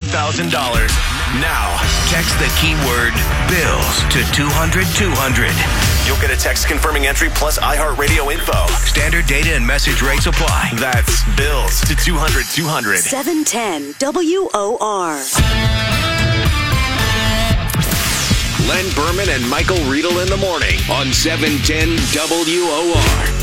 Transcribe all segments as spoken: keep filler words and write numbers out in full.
thousand dollars. Now, text the keyword BILLS to two hundred two hundred. You'll get a text confirming entry plus iHeartRadio info. Standard data and message rates apply. That's BILLS to two hundred two hundred. seven ten W O R. Len Berman and Michael Riedel in the morning on seven ten W O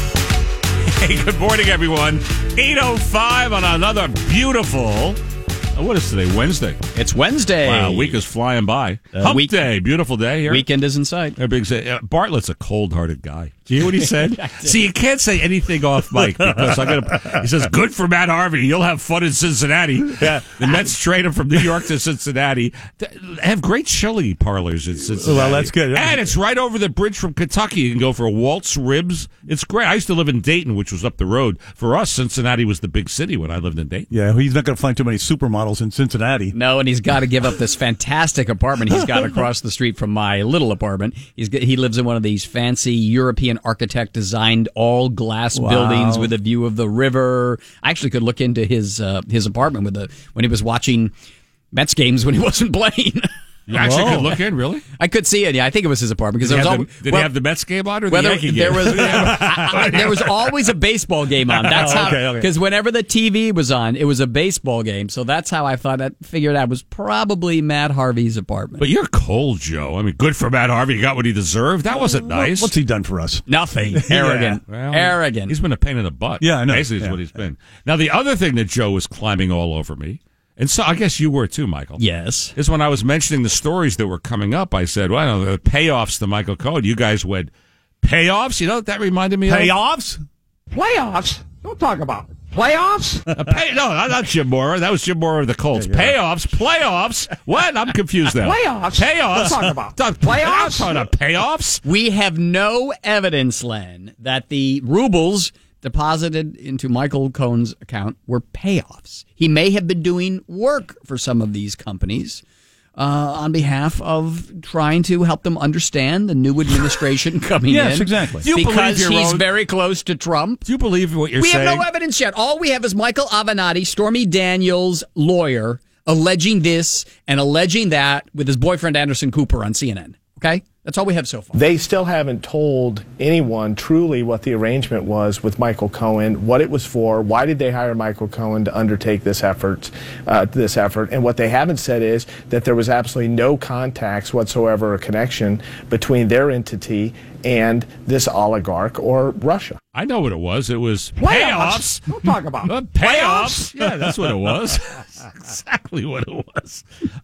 R. Hey, good morning, everyone. eight oh five on another beautiful... Oh, what is today? Wednesday. It's Wednesday. Wow, week is flying by. Uh, Hump week- day. Beautiful day here. Weekend is in sight. They're big say, uh, Bartlett's a cold-hearted guy. Do you hear what he said? See, you can't say anything off mic because I'm gonna. He says, "Good for Matt Harvey. You'll have fun in Cincinnati." Yeah. The Mets trade him from New York to Cincinnati. They have great chili parlors in Cincinnati. Well, that's good. And it's right over the bridge from Kentucky. You can go for Walt's Ribs. It's great. I used to live in Dayton, which was up the road. For us, Cincinnati was the big city when I lived in Dayton. Yeah, he's not going to find too many supermodels in Cincinnati. No, and he's got to give up this fantastic apartment he's got across the street from my little apartment. He's got, he lives in one of these fancy European architect designed all glass Wow. buildings with a view of the river. I actually could look into his uh, his apartment with the when he was watching Mets games when he wasn't playing. You actually Whoa. could look in, really? I could see it. Yeah, I think it was his apartment because Did, there he was have, al- the, did well, he have the Mets game on or the whether Yankee game? there was I, I, there was always a baseball game on. That's how Okay, okay. because whenever the T V was on, it was a baseball game. So that's how I thought. I figured that was probably Matt Harvey's apartment. But you're cold, Joe. I mean, good for Matt Harvey. He got what he deserved. That wasn't nice. What's he done for us? Nothing. Arrogant. Well, Arrogant. He's been a pain in the butt. Yeah, I know. Basically, is Yeah. what he's been. Now, the other thing that Joe was climbing all over me, and so I guess you were too, Michael. Yes. Is when I was mentioning the stories that were coming up, I said, well, I don't know, the payoffs to Michael Cohen. You guys went, payoffs? You know what that reminded me of? Payoffs? Playoffs? Don't talk about it. Playoffs? A pay, no, not, not Jim Mora. That was Jim Mora of the Colts. Payoffs? Playoffs? What? I'm confused now. Playoffs? Payoffs? Let's talk about Don't- playoffs? I'm talking about payoffs? We have no evidence, Len, that the rubles deposited into Michael Cohen's account were payoffs. He may have been doing work for some of these companies uh, on behalf of trying to help them understand the new administration coming in. Yes, exactly. Do you believe Because your he's own- very close to Trump. Do you believe what you're We saying? have no evidence yet. All we have is Michael Avenatti, Stormy Daniels' lawyer, alleging this and alleging that with his boyfriend Anderson Cooper on C N N. Okay? That's all we have so far. They still haven't told anyone truly what the arrangement was with Michael Cohen, what it was for, why did they hire Michael Cohen to undertake this effort, uh, this effort, and what they haven't said is that there was absolutely no contacts whatsoever or connection between their entity and this oligarch or Russia. I know what it was. It was Playoffs? payoffs. Don't talk about Uh, it. payoffs. Yeah, that's what it was. That's exactly what it was.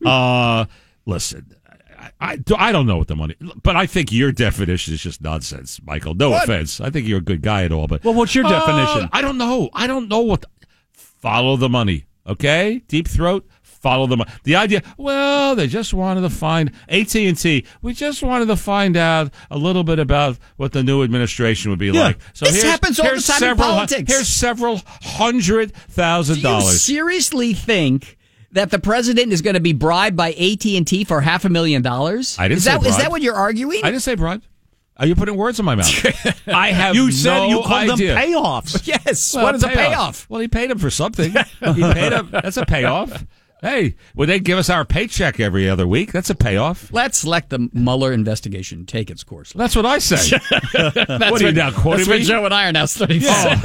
Uh, listen, I, I, I don't know what the money, but I think your definition is just nonsense, Michael. No offense. I think you're a good guy at all, but Well, what's your Uh, definition? I don't know. I don't know what. The, follow the money, okay? Deep throat. Follow the money. The idea. Well, they just wanted to find A T and T. We just wanted to find out a little bit about what the new administration would be Yeah. like. So This here's, happens all the here's time in several, hun- politics. Here's several hundred thousand Do you dollars. seriously think that the president is going to be bribed by A T and T for half a million dollars? I didn't is say that, Is bribed. that what you're arguing? I didn't say bribe. Are you putting words in my mouth? I have You no said you called idea. them payoffs. Yes. Well, what is a payoff? Well, he paid him for something. He paid him. That's a payoff. Hey, would they give us our paycheck every other week? That's a payoff. Let's let the Mueller investigation take its course. That's what I say. That's what are you now quoting That's what me? Joe and I are now starting to say.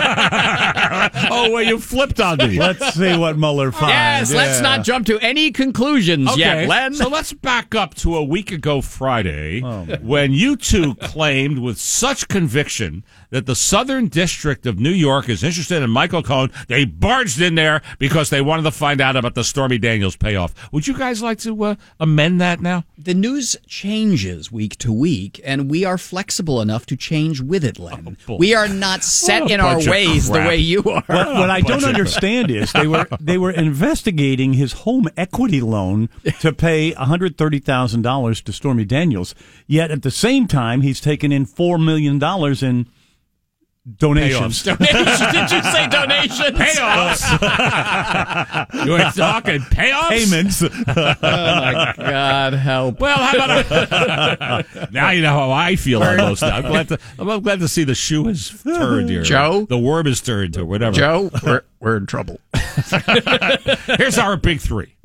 Oh, well, you flipped on me. Let's see what Mueller finds. Yes, let's not jump to any conclusions yet, Len. So let's back up to a week ago Friday when you two claimed with such conviction that the Southern District of New York is interested in Michael Cohen. They barged in there because they wanted to find out about the Stormy Daniels payoff. Would you guys like to uh, amend that now? The news changes week to week, and we are flexible enough to change with it, Len. Oh, we are not set What a in our bunch of ways the crap. way you are. What, what I don't Bunch of- understand is they were they were investigating his home equity loan to pay one hundred thirty thousand dollars to Stormy Daniels. Yet at the same time, he's taken in four million dollars in donations. Payoffs. Donations? Did you say donations? Payoffs. You were talking payoffs? Payments. Oh, my God, help. Well, how about a, now you know how I feel almost. I'm glad to. I'm glad to see the shoe has turned here. Joe? the worm is turned or whatever. Joe, we're, we're in trouble. Here's our big three.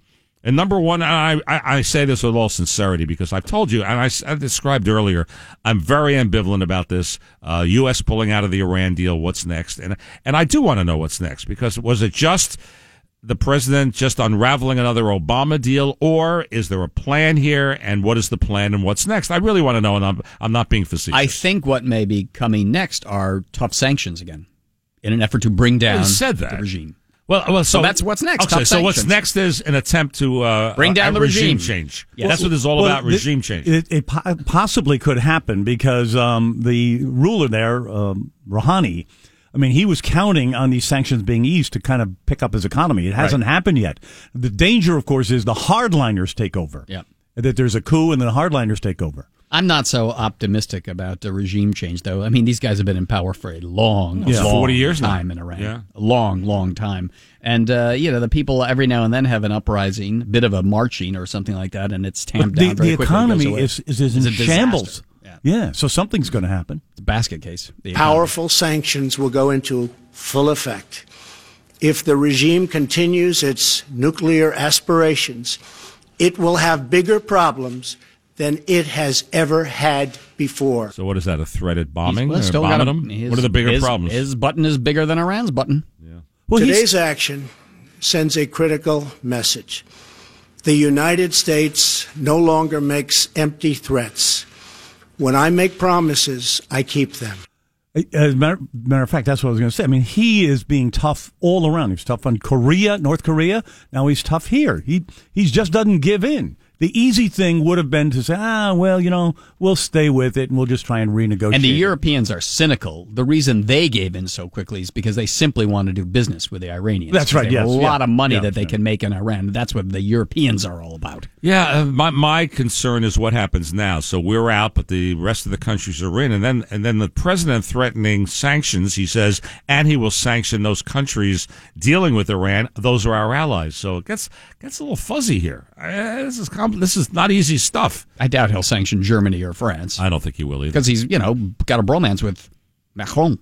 And number one, I, I, I say this with all sincerity because I've told you, and I, I described earlier, I'm very ambivalent about this. Uh, U S pulling out of the Iran deal, what's next? And and I do want to know what's next because was it just the president just unraveling another Obama deal, or is there a plan here? And what is the plan and what's next? I really want to know, and I'm, I'm not being facetious. I think what may be coming next are tough sanctions again in an effort to bring down well, said that. the regime. Well, well, so, so that's what's next. Okay, so what's next is an attempt to uh, bring down uh, the regime, regime change. Yes. That's what it's all well, about, the, regime change. It, it po- possibly could happen because um, the ruler there, um, Rouhani, I mean, he was counting on these sanctions being eased to kind of pick up his economy. It hasn't right. happened yet. The danger, of course, is the hardliners take over. Yeah. That there's a coup and the hardliners take over. I'm not so optimistic about the regime change, though. I mean, these guys have been in power for a long, yeah. long forty years time now. in Iran. Yeah. A long, long time. And, uh, you know, the people every now and then have an uprising, a bit of a marching or something like that, and it's tamped but the, down very the quickly. economy is, is, is in it's shambles. Yeah. yeah, so something's going to happen. It's a basket case. Powerful sanctions will go into full effect. If the regime continues its nuclear aspirations, it will have bigger problems than it has ever had before. So what is that, a threaded bombing? Well, or still bombing got a, them? his, what are the bigger his, problems? His button is bigger than Iran's button. Yeah. Well, Today's action sends a critical message. The United States no longer makes empty threats. When I make promises, I keep them. As a matter, matter of fact, that's what I was going to say. I mean, he is being tough all around. He's tough on Korea, North Korea. Now he's tough here. He he just doesn't give in. The easy thing would have been to say, ah, well, you know, we'll stay with it and we'll just try and renegotiate. And the it. Europeans are cynical. The reason they gave in so quickly is because they simply want to do business with the Iranians. That's right, They have yes, a lot yeah. of money Yeah, that they yeah. can make in Iran. That's what the Europeans are all about. Yeah, uh, my my concern is what happens now. So we're out, but the rest of the countries are in, and then and then the president threatening sanctions. He says, and he will sanction those countries dealing with Iran. Those are our allies. So it gets gets a little fuzzy here. Uh, this is compl- this is not easy stuff. I doubt he'll sanction Germany or France I don't think he will either. because he's you know got a bromance with Macron.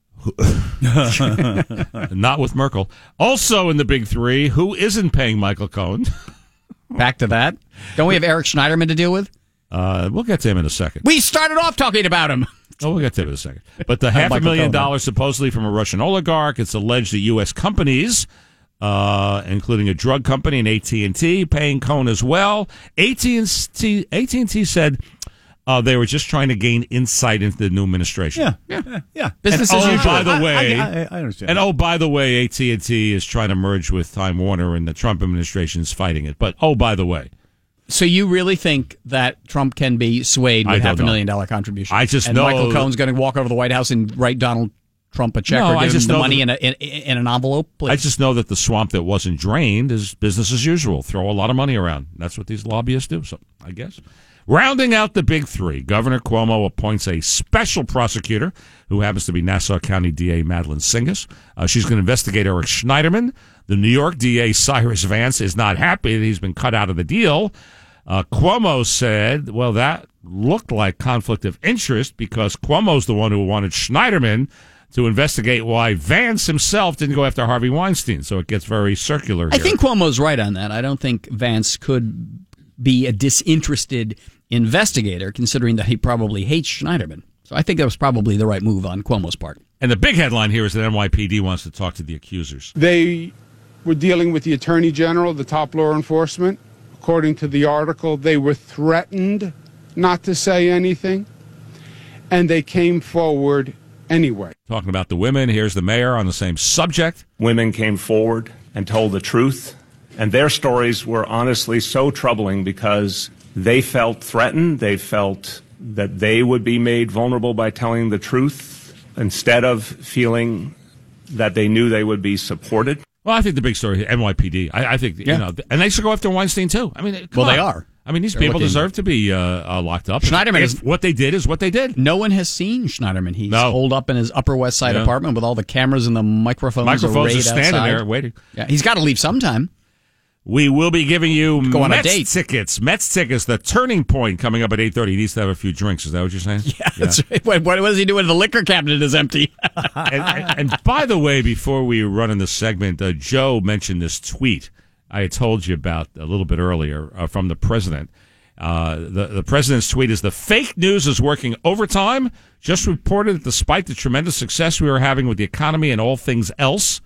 Not with Merkel. Also in the big three, who isn't paying Michael Cohen? Back to that. Don't we have Eric Schneiderman to deal with? Uh, we'll get to him in a second. We started off talking about him. Oh, we'll get to him in a second. But the half a Michael million Cohen. dollars supposedly from a Russian oligarch, it's alleged that U S companies, uh, including a drug company and A T and T, paying Cohen as well. A T and T, A T and T said uh, they were just trying to gain insight into the new administration. Yeah, yeah, yeah. Business and, as oh, usual. by the I- way, I, I, I understand. and oh, by the way, A T and T is trying to merge with Time Warner, and the Trump administration is fighting it. But oh, by the way. So you really think that Trump can be swayed I with don't half a know. million dollar contribution? I just and know Michael that- Cohen's going to walk over to the White House and write Donald Trump a check No, or I give just him the know money in, that- a, in, in an envelope? Please. I just know that the swamp that wasn't drained is business as usual. Throw a lot of money around. That's what these lobbyists do, so I guess. Rounding out the big three, Governor Cuomo appoints a special prosecutor who happens to be Nassau County D A Madeline Singas. Uh, she's going to investigate Eric Schneiderman. The New York D A Cyrus Vance is not happy that he's been cut out of the deal. Uh, Cuomo said, well, that looked like conflict of interest because Cuomo's the one who wanted Schneiderman to investigate why Vance himself didn't go after Harvey Weinstein. So it gets very circular here. I think Cuomo's right on that. I don't think Vance could be a disinterested investigator, considering that he probably hates Schneiderman. So I think that was probably the right move on Cuomo's part. And the big headline here is that N Y P D wants to talk to the accusers. They were dealing with the Attorney General, the top law enforcement. According to the article, they were threatened not to say anything, and they came forward anyway. Talking about the women, here's the mayor on the same subject. Women came forward and told the truth, and their stories were honestly so troubling because they felt threatened. They felt that they would be made vulnerable by telling the truth instead of feeling that they knew they would be supported. Well, I think the big story, N Y P D. I, I think, Yeah. you know, and they should go after Weinstein, too. I mean, come Well, they on. are. I mean, these They're people looking- deserve to be uh, uh, locked up. Schneiderman If is- what they did is what they did. No one has seen Schneiderman. He's No. holed up in his Upper West Side Yeah. apartment with all the cameras and the microphones, Microphones arrayed are standing outside. there waiting. Yeah, he's got to leave sometime. We will be giving you Go on a Mets date. tickets. Mets tickets, the turning point coming up at eight thirty. He needs to have a few drinks. Is that what you're saying? Yeah, that's right. What, what is he doing? The liquor cabinet is empty. and, and, and by the way, before we run in this segment, uh, Joe mentioned this tweet. I had told you about a little bit earlier uh, from the president. Uh, the, the president's tweet is, the fake news is working overtime. Just reported that despite the tremendous success we are having with the economy and all things else,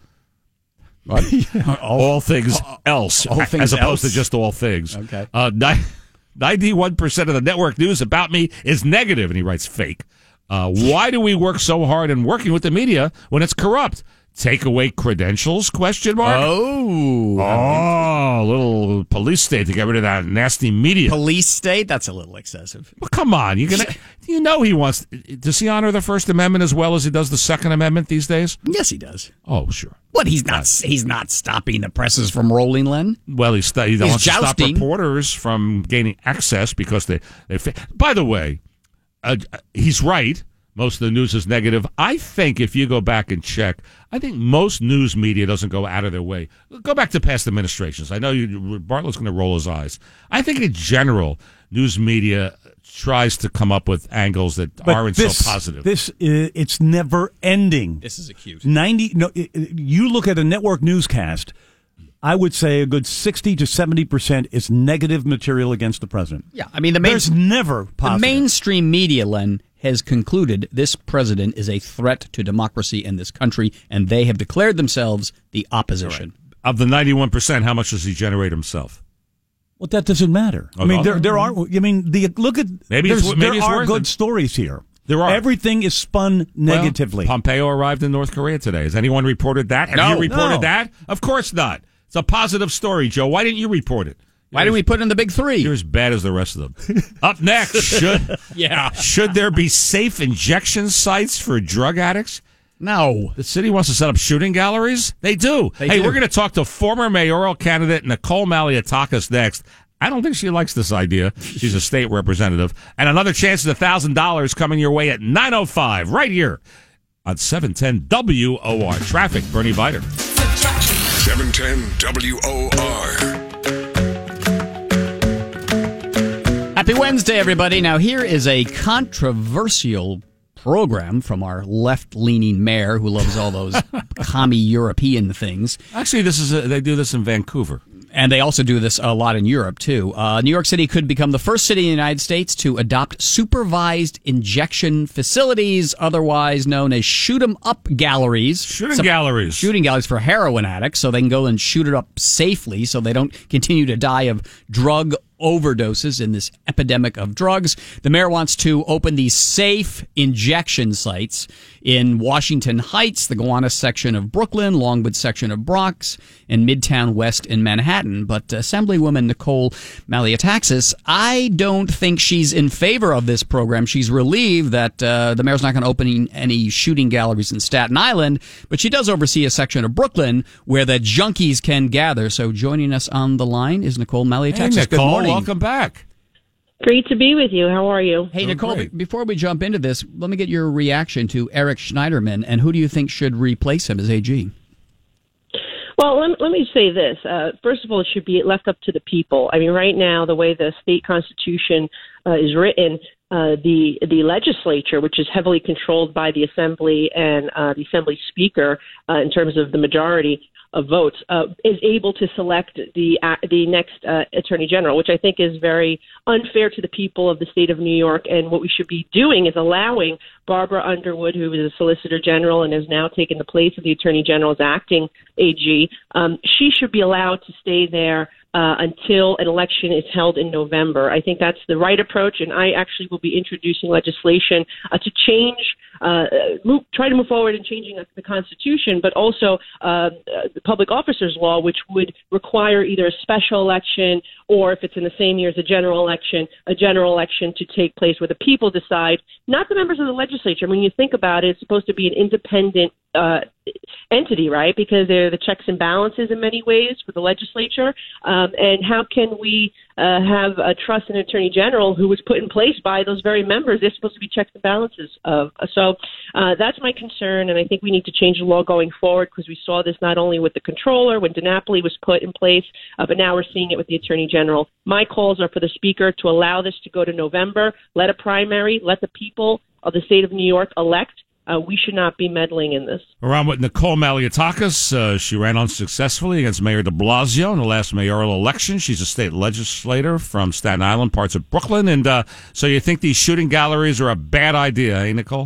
what? all, all things all, else, all things as opposed else? to just all things. Okay. Uh, ninety-one percent of the network news about me is negative, and he writes fake. Uh, why do we work so hard in working with the media when it's corrupt? Take away credentials? Question mark. Oh, oh, little police state to get rid of that nasty media. Police state? That's a little excessive. Well, come on, you gonna? You know he wants. Does he honor the First Amendment as well as he does the Second Amendment these days? Yes, he does. Oh, sure. What? He's not. He's not stopping the presses from rolling, Len. Well, he's he he's wants jousting. to stop reporters from gaining access because they they. By the way, uh, he's right. Most of the news is negative. I think if you go back and check, I think most news media doesn't go out of their way. Go back to past administrations. I know you, Bartlett's going to roll his eyes. I think in general, news media tries to come up with angles that but aren't this, so positive. This is, it's never ending. This is acute. ninety No, you look at a network newscast, I would say a good sixty to seventy percent is negative material against the president. Yeah, I mean, the main, there's never positive. The mainstream media, Len, has concluded this president is a threat to democracy in this country, and they have declared themselves the opposition. Right. Of the ninety-one percent, how much does he generate himself? Well, that doesn't matter. Okay. I mean, there there are. I mean, the look at maybe, it's, maybe there it's are worth good it. stories here. There are. Everything is spun negatively. Well, Pompeo arrived in North Korea today. Has anyone reported that? Have no, you reported no. that? Of course not. It's a positive story, Joe. Why didn't you report it? Why didn't we put in the big three? You're as bad as the rest of them. Up next, should yeah, should there be safe injection sites for drug addicts? No. The city wants to set up shooting galleries? They do. They hey, do. We're going to talk to former mayoral candidate Nicole Maliotakis next. I don't think she likes this idea. She's a state representative. And another chance at one thousand dollars coming your way at nine oh five right here on seven ten W O R. Traffic, Bernie Viter. seven ten W O R. Happy Wednesday, everybody. Now, here is a controversial program from our left-leaning mayor who loves all those commie European things. Actually, this is a, they do this in Vancouver. And they also do this a lot in Europe, too. Uh, New York City could become the first city in the United States to adopt supervised injection facilities, otherwise known as shoot-em-up galleries. Shooting Some, galleries. Shooting galleries for heroin addicts, so they can go and shoot it up safely so they don't continue to die of drug overdoses in this epidemic of drugs. The mayor wants to open these safe injection sites in Washington Heights, the Gowanus section of Brooklyn, Longwood section of Bronx, and Midtown West in Manhattan. But Assemblywoman Nicole Maliotakis, I don't think she's in favor of this program. She's relieved that uh, the mayor's not going to open any shooting galleries in Staten Island, but she does oversee a section of Brooklyn where the junkies can gather. So joining us on the line is Nicole Maliotakis. Hey, Nicole, good morning. welcome back. Great to be with you. How are you? Hey, So Nicole, great. before we jump into this, let me get your reaction to Eric Schneiderman, and who do you think should replace him as A G? Well, let, let me say this. Uh, first of all, it should be left up to the people. I mean, right now, the way the state constitution uh, is written, uh, the the legislature, which is heavily controlled by the assembly and uh, the assembly speaker uh, in terms of the majority of votes, uh, is able to select the uh, the next uh, attorney general, which I think is very unfair to the people of the state of New York. And what we should be doing is allowing Barbara Underwood, who is a solicitor general and has now taken the place of the attorney general as acting A G, um, she should be allowed to stay there Uh, until an election is held in November. I think that's the right approach, and I actually will be introducing legislation uh, to change, uh, move, try to move forward in changing the Constitution, but also uh, the Public Officers Law, which would require either a special election or, if it's in the same year as a general election, a general election to take place where the people decide, not the members of the legislature. When you think about it, it's supposed to be an independent uh, entity, right? Because they're the checks and balances in many ways for the legislature. Um, and how can we uh, have a trust in an attorney general who was put in place by those very members? They're supposed to be checks and balances of. So uh, that's my concern, and I think we need to change the law going forward because we saw this not only with the controller when DiNapoli was put in place, uh, but now we're seeing it with the attorney general. My calls are for the speaker to allow this to go to November, let a primary, let the people of the state of New York elect Uh, we should not be meddling in this. We're on with Nicole Maliotakis. Uh, she ran unsuccessfully against Mayor de Blasio in the last mayoral election. She's a state legislator from Staten Island, parts of Brooklyn. And uh, so you think these shooting galleries are a bad idea, eh, Nicole?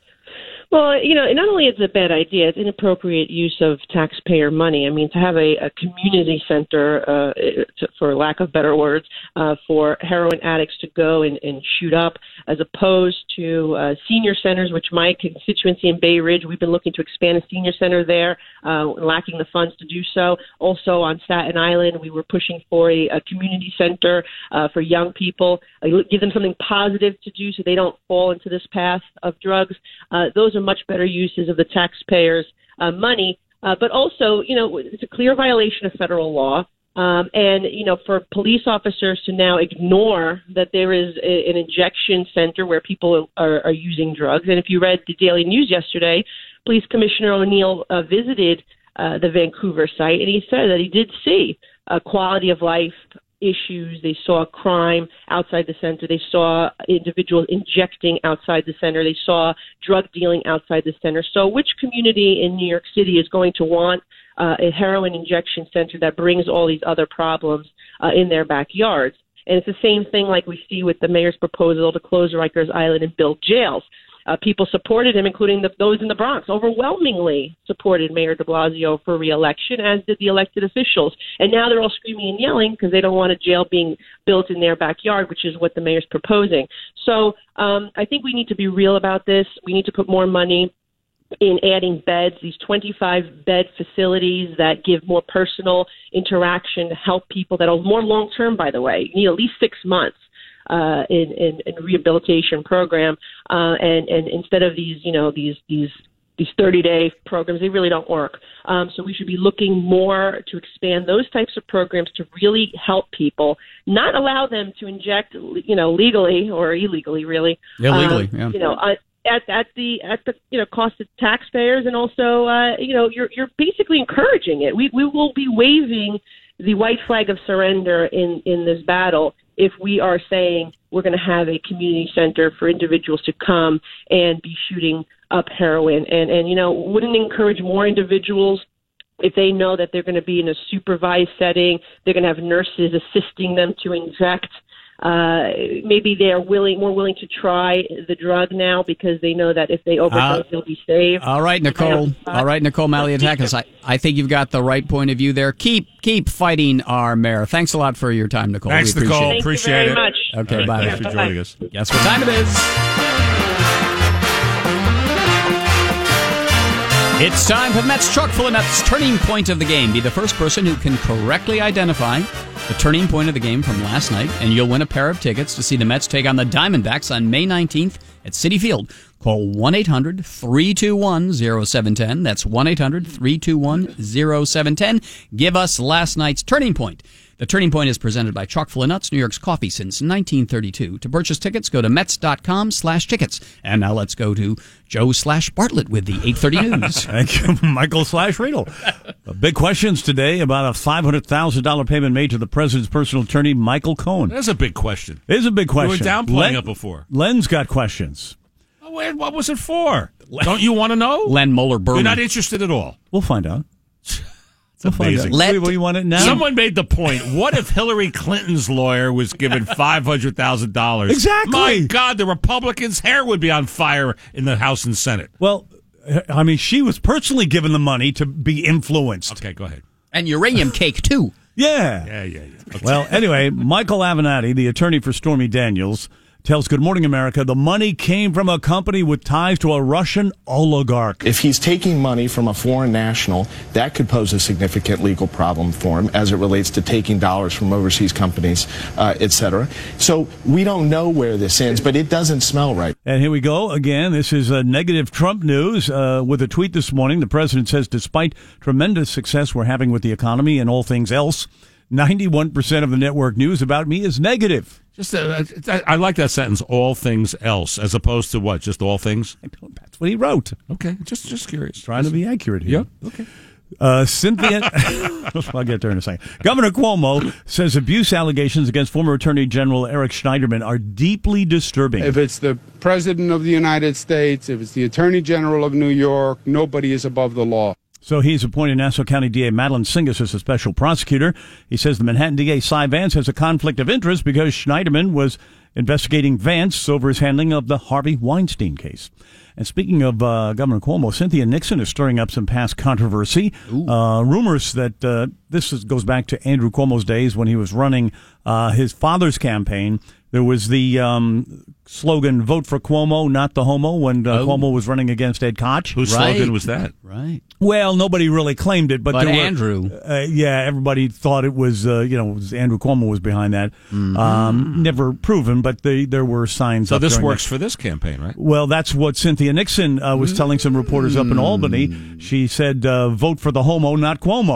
Well, you know, not only is it a bad idea, it's inappropriate use of taxpayer money. I mean, to have a, a community center, uh, to, for lack of better words, uh, for heroin addicts to go and, and shoot up, as opposed to uh, senior centers, which my constituency in Bay Ridge, we've been looking to expand a senior center there, uh, lacking the funds to do so. Also on Staten Island, we were pushing for a, a community center uh, for young people, uh, give them something positive to do so they don't fall into this path of drugs. Uh, those are much better uses of the taxpayers' uh, money. Uh, but also, you know, it's a clear violation of federal law. Um, and, you know, for police officers to now ignore that there is a, an injection center where people are, are using drugs. And if you read the Daily News yesterday, Police Commissioner O'Neill uh, visited uh, the Vancouver site, and he said that he did see a quality of life issues. They saw crime outside the center. They saw individuals injecting outside the center. They saw drug dealing outside the center. So which community in New York City is going to want uh, a heroin injection center that brings all these other problems uh, in their backyards? And it's the same thing like we see with the mayor's proposal to close Rikers Island and build jails. Uh, people supported him, including the, those in the Bronx, overwhelmingly supported Mayor de Blasio for re-election, as did the elected officials. And now they're all screaming and yelling because they don't want a jail being built in their backyard, which is what the mayor's proposing. So um, I think we need to be real about this. We need to put more money in adding beds, these twenty-five bed facilities that give more personal interaction to help people that are more long-term, by the way. You need at least six months. Uh, in, in, in rehabilitation program, uh, and, and instead of these, you know, these these these thirty-day programs, they really don't work. Um, so we should be looking more to expand those types of programs to really help people, not allow them to inject, you know, legally or illegally, really. Illegally, um, yeah. You know, uh, at at the at the you know cost of taxpayers, and also, uh, you know, you're you're basically encouraging it. We we will be waving the white flag of surrender in in this battle if we are saying we're going to have a community center for individuals to come and be shooting up heroin. And, and you know, wouldn't encourage more individuals if they know that they're going to be in a supervised setting, they're going to have nurses assisting them to inject. Uh, maybe they're willing, more willing to try the drug now because they know that if they overdose, uh, they'll be saved. All right, Nicole. All right, Nicole Maliotakis. I, I think you've got the right point of view there. Keep keep fighting our mayor. Thanks a lot for your time, Nicole. Thanks, we appreciate Nicole. It. Thank appreciate you very it. much. Okay, right, bye. Thanks for joining us. Guess what time it is? It's time for Mets Chock full of Nuts turning point of the game. Be the first person who can correctly identify the turning point of the game from last night, and you'll win a pair of tickets to see the Mets take on the Diamondbacks on May nineteenth at Citi Field. Call one eight hundred three two one oh seven one oh. That's one eight hundred three two one oh seven one oh. Give us last night's turning point. The Turning Point is presented by Chock full of Nuts, New York's coffee since nineteen thirty-two. To purchase tickets, go to Mets.com slash tickets. And now let's go to Joe slash Bartlett with the eight thirty news. Thank you, Michael slash Riedel. Uh, big questions today about a five hundred thousand dollars payment made to the president's personal attorney, Michael Cohen. That's a big question. It is a big question. We were downplaying Len, it before. Len's got questions. Oh, wait, what was it for? Don't you want to know? Len Moeller Berman. You're not interested at all. We'll find out. It's we'll amazing. Let, Wait, well, you want it now? Someone made the point. What if Hillary Clinton's lawyer was given five hundred thousand dollars? Exactly. My God, the Republicans' hair would be on fire in the House and Senate. Well, I mean, she was personally given the money to be influenced. Okay, go ahead. And uranium cake, too. Yeah. Yeah, yeah, yeah. Okay. Well, anyway, Michael Avenatti, the attorney for Stormy Daniels, tells Good Morning America the money came from a company with ties to a Russian oligarch. If he's taking money from a foreign national, that could pose a significant legal problem for him as it relates to taking dollars from overseas companies, uh, et cetera. So we don't know where this ends, but it doesn't smell right. And here we go again. This is a negative Trump news uh, with a tweet this morning. The president says, despite tremendous success we're having with the economy and all things else, ninety-one percent of the network news about me is negative. Just, uh, I like that sentence, all things else, as opposed to what, just all things? That's what he wrote. Okay, just just curious. Trying to be accurate here. Yeah, okay. Uh, Cynthia, I'll get there in a second. Governor Cuomo says abuse allegations against former Attorney General Eric Schneiderman are deeply disturbing. If it's the President of the United States, if it's the Attorney General of New York, nobody is above the law. So he's appointed Nassau County D A Madeline Singas as a special prosecutor. He says the Manhattan D A Cy Vance has a conflict of interest because Schneiderman was investigating Vance over his handling of the Harvey Weinstein case. And speaking of uh, Governor Cuomo, Cynthia Nixon is stirring up some past controversy. Uh, rumors that uh, this is, goes back to Andrew Cuomo's days when he was running uh, his father's campaign. There was the um, slogan, vote for Cuomo, not the homo, when uh, Oh. Cuomo was running against Ed Koch. Whose Right. slogan was that? Right. Well, nobody really claimed it, but, But there were- Andrew. uh, yeah, everybody thought it was, uh, you know, it was Andrew Cuomo was behind that. Mm-hmm. Um, never proven, but they, there were signs. So up this during works that. for this campaign, right? Well, that's what Cynthia Nixon uh, was telling some reporters up in Albany. She said, uh, vote for the homo, not Cuomo.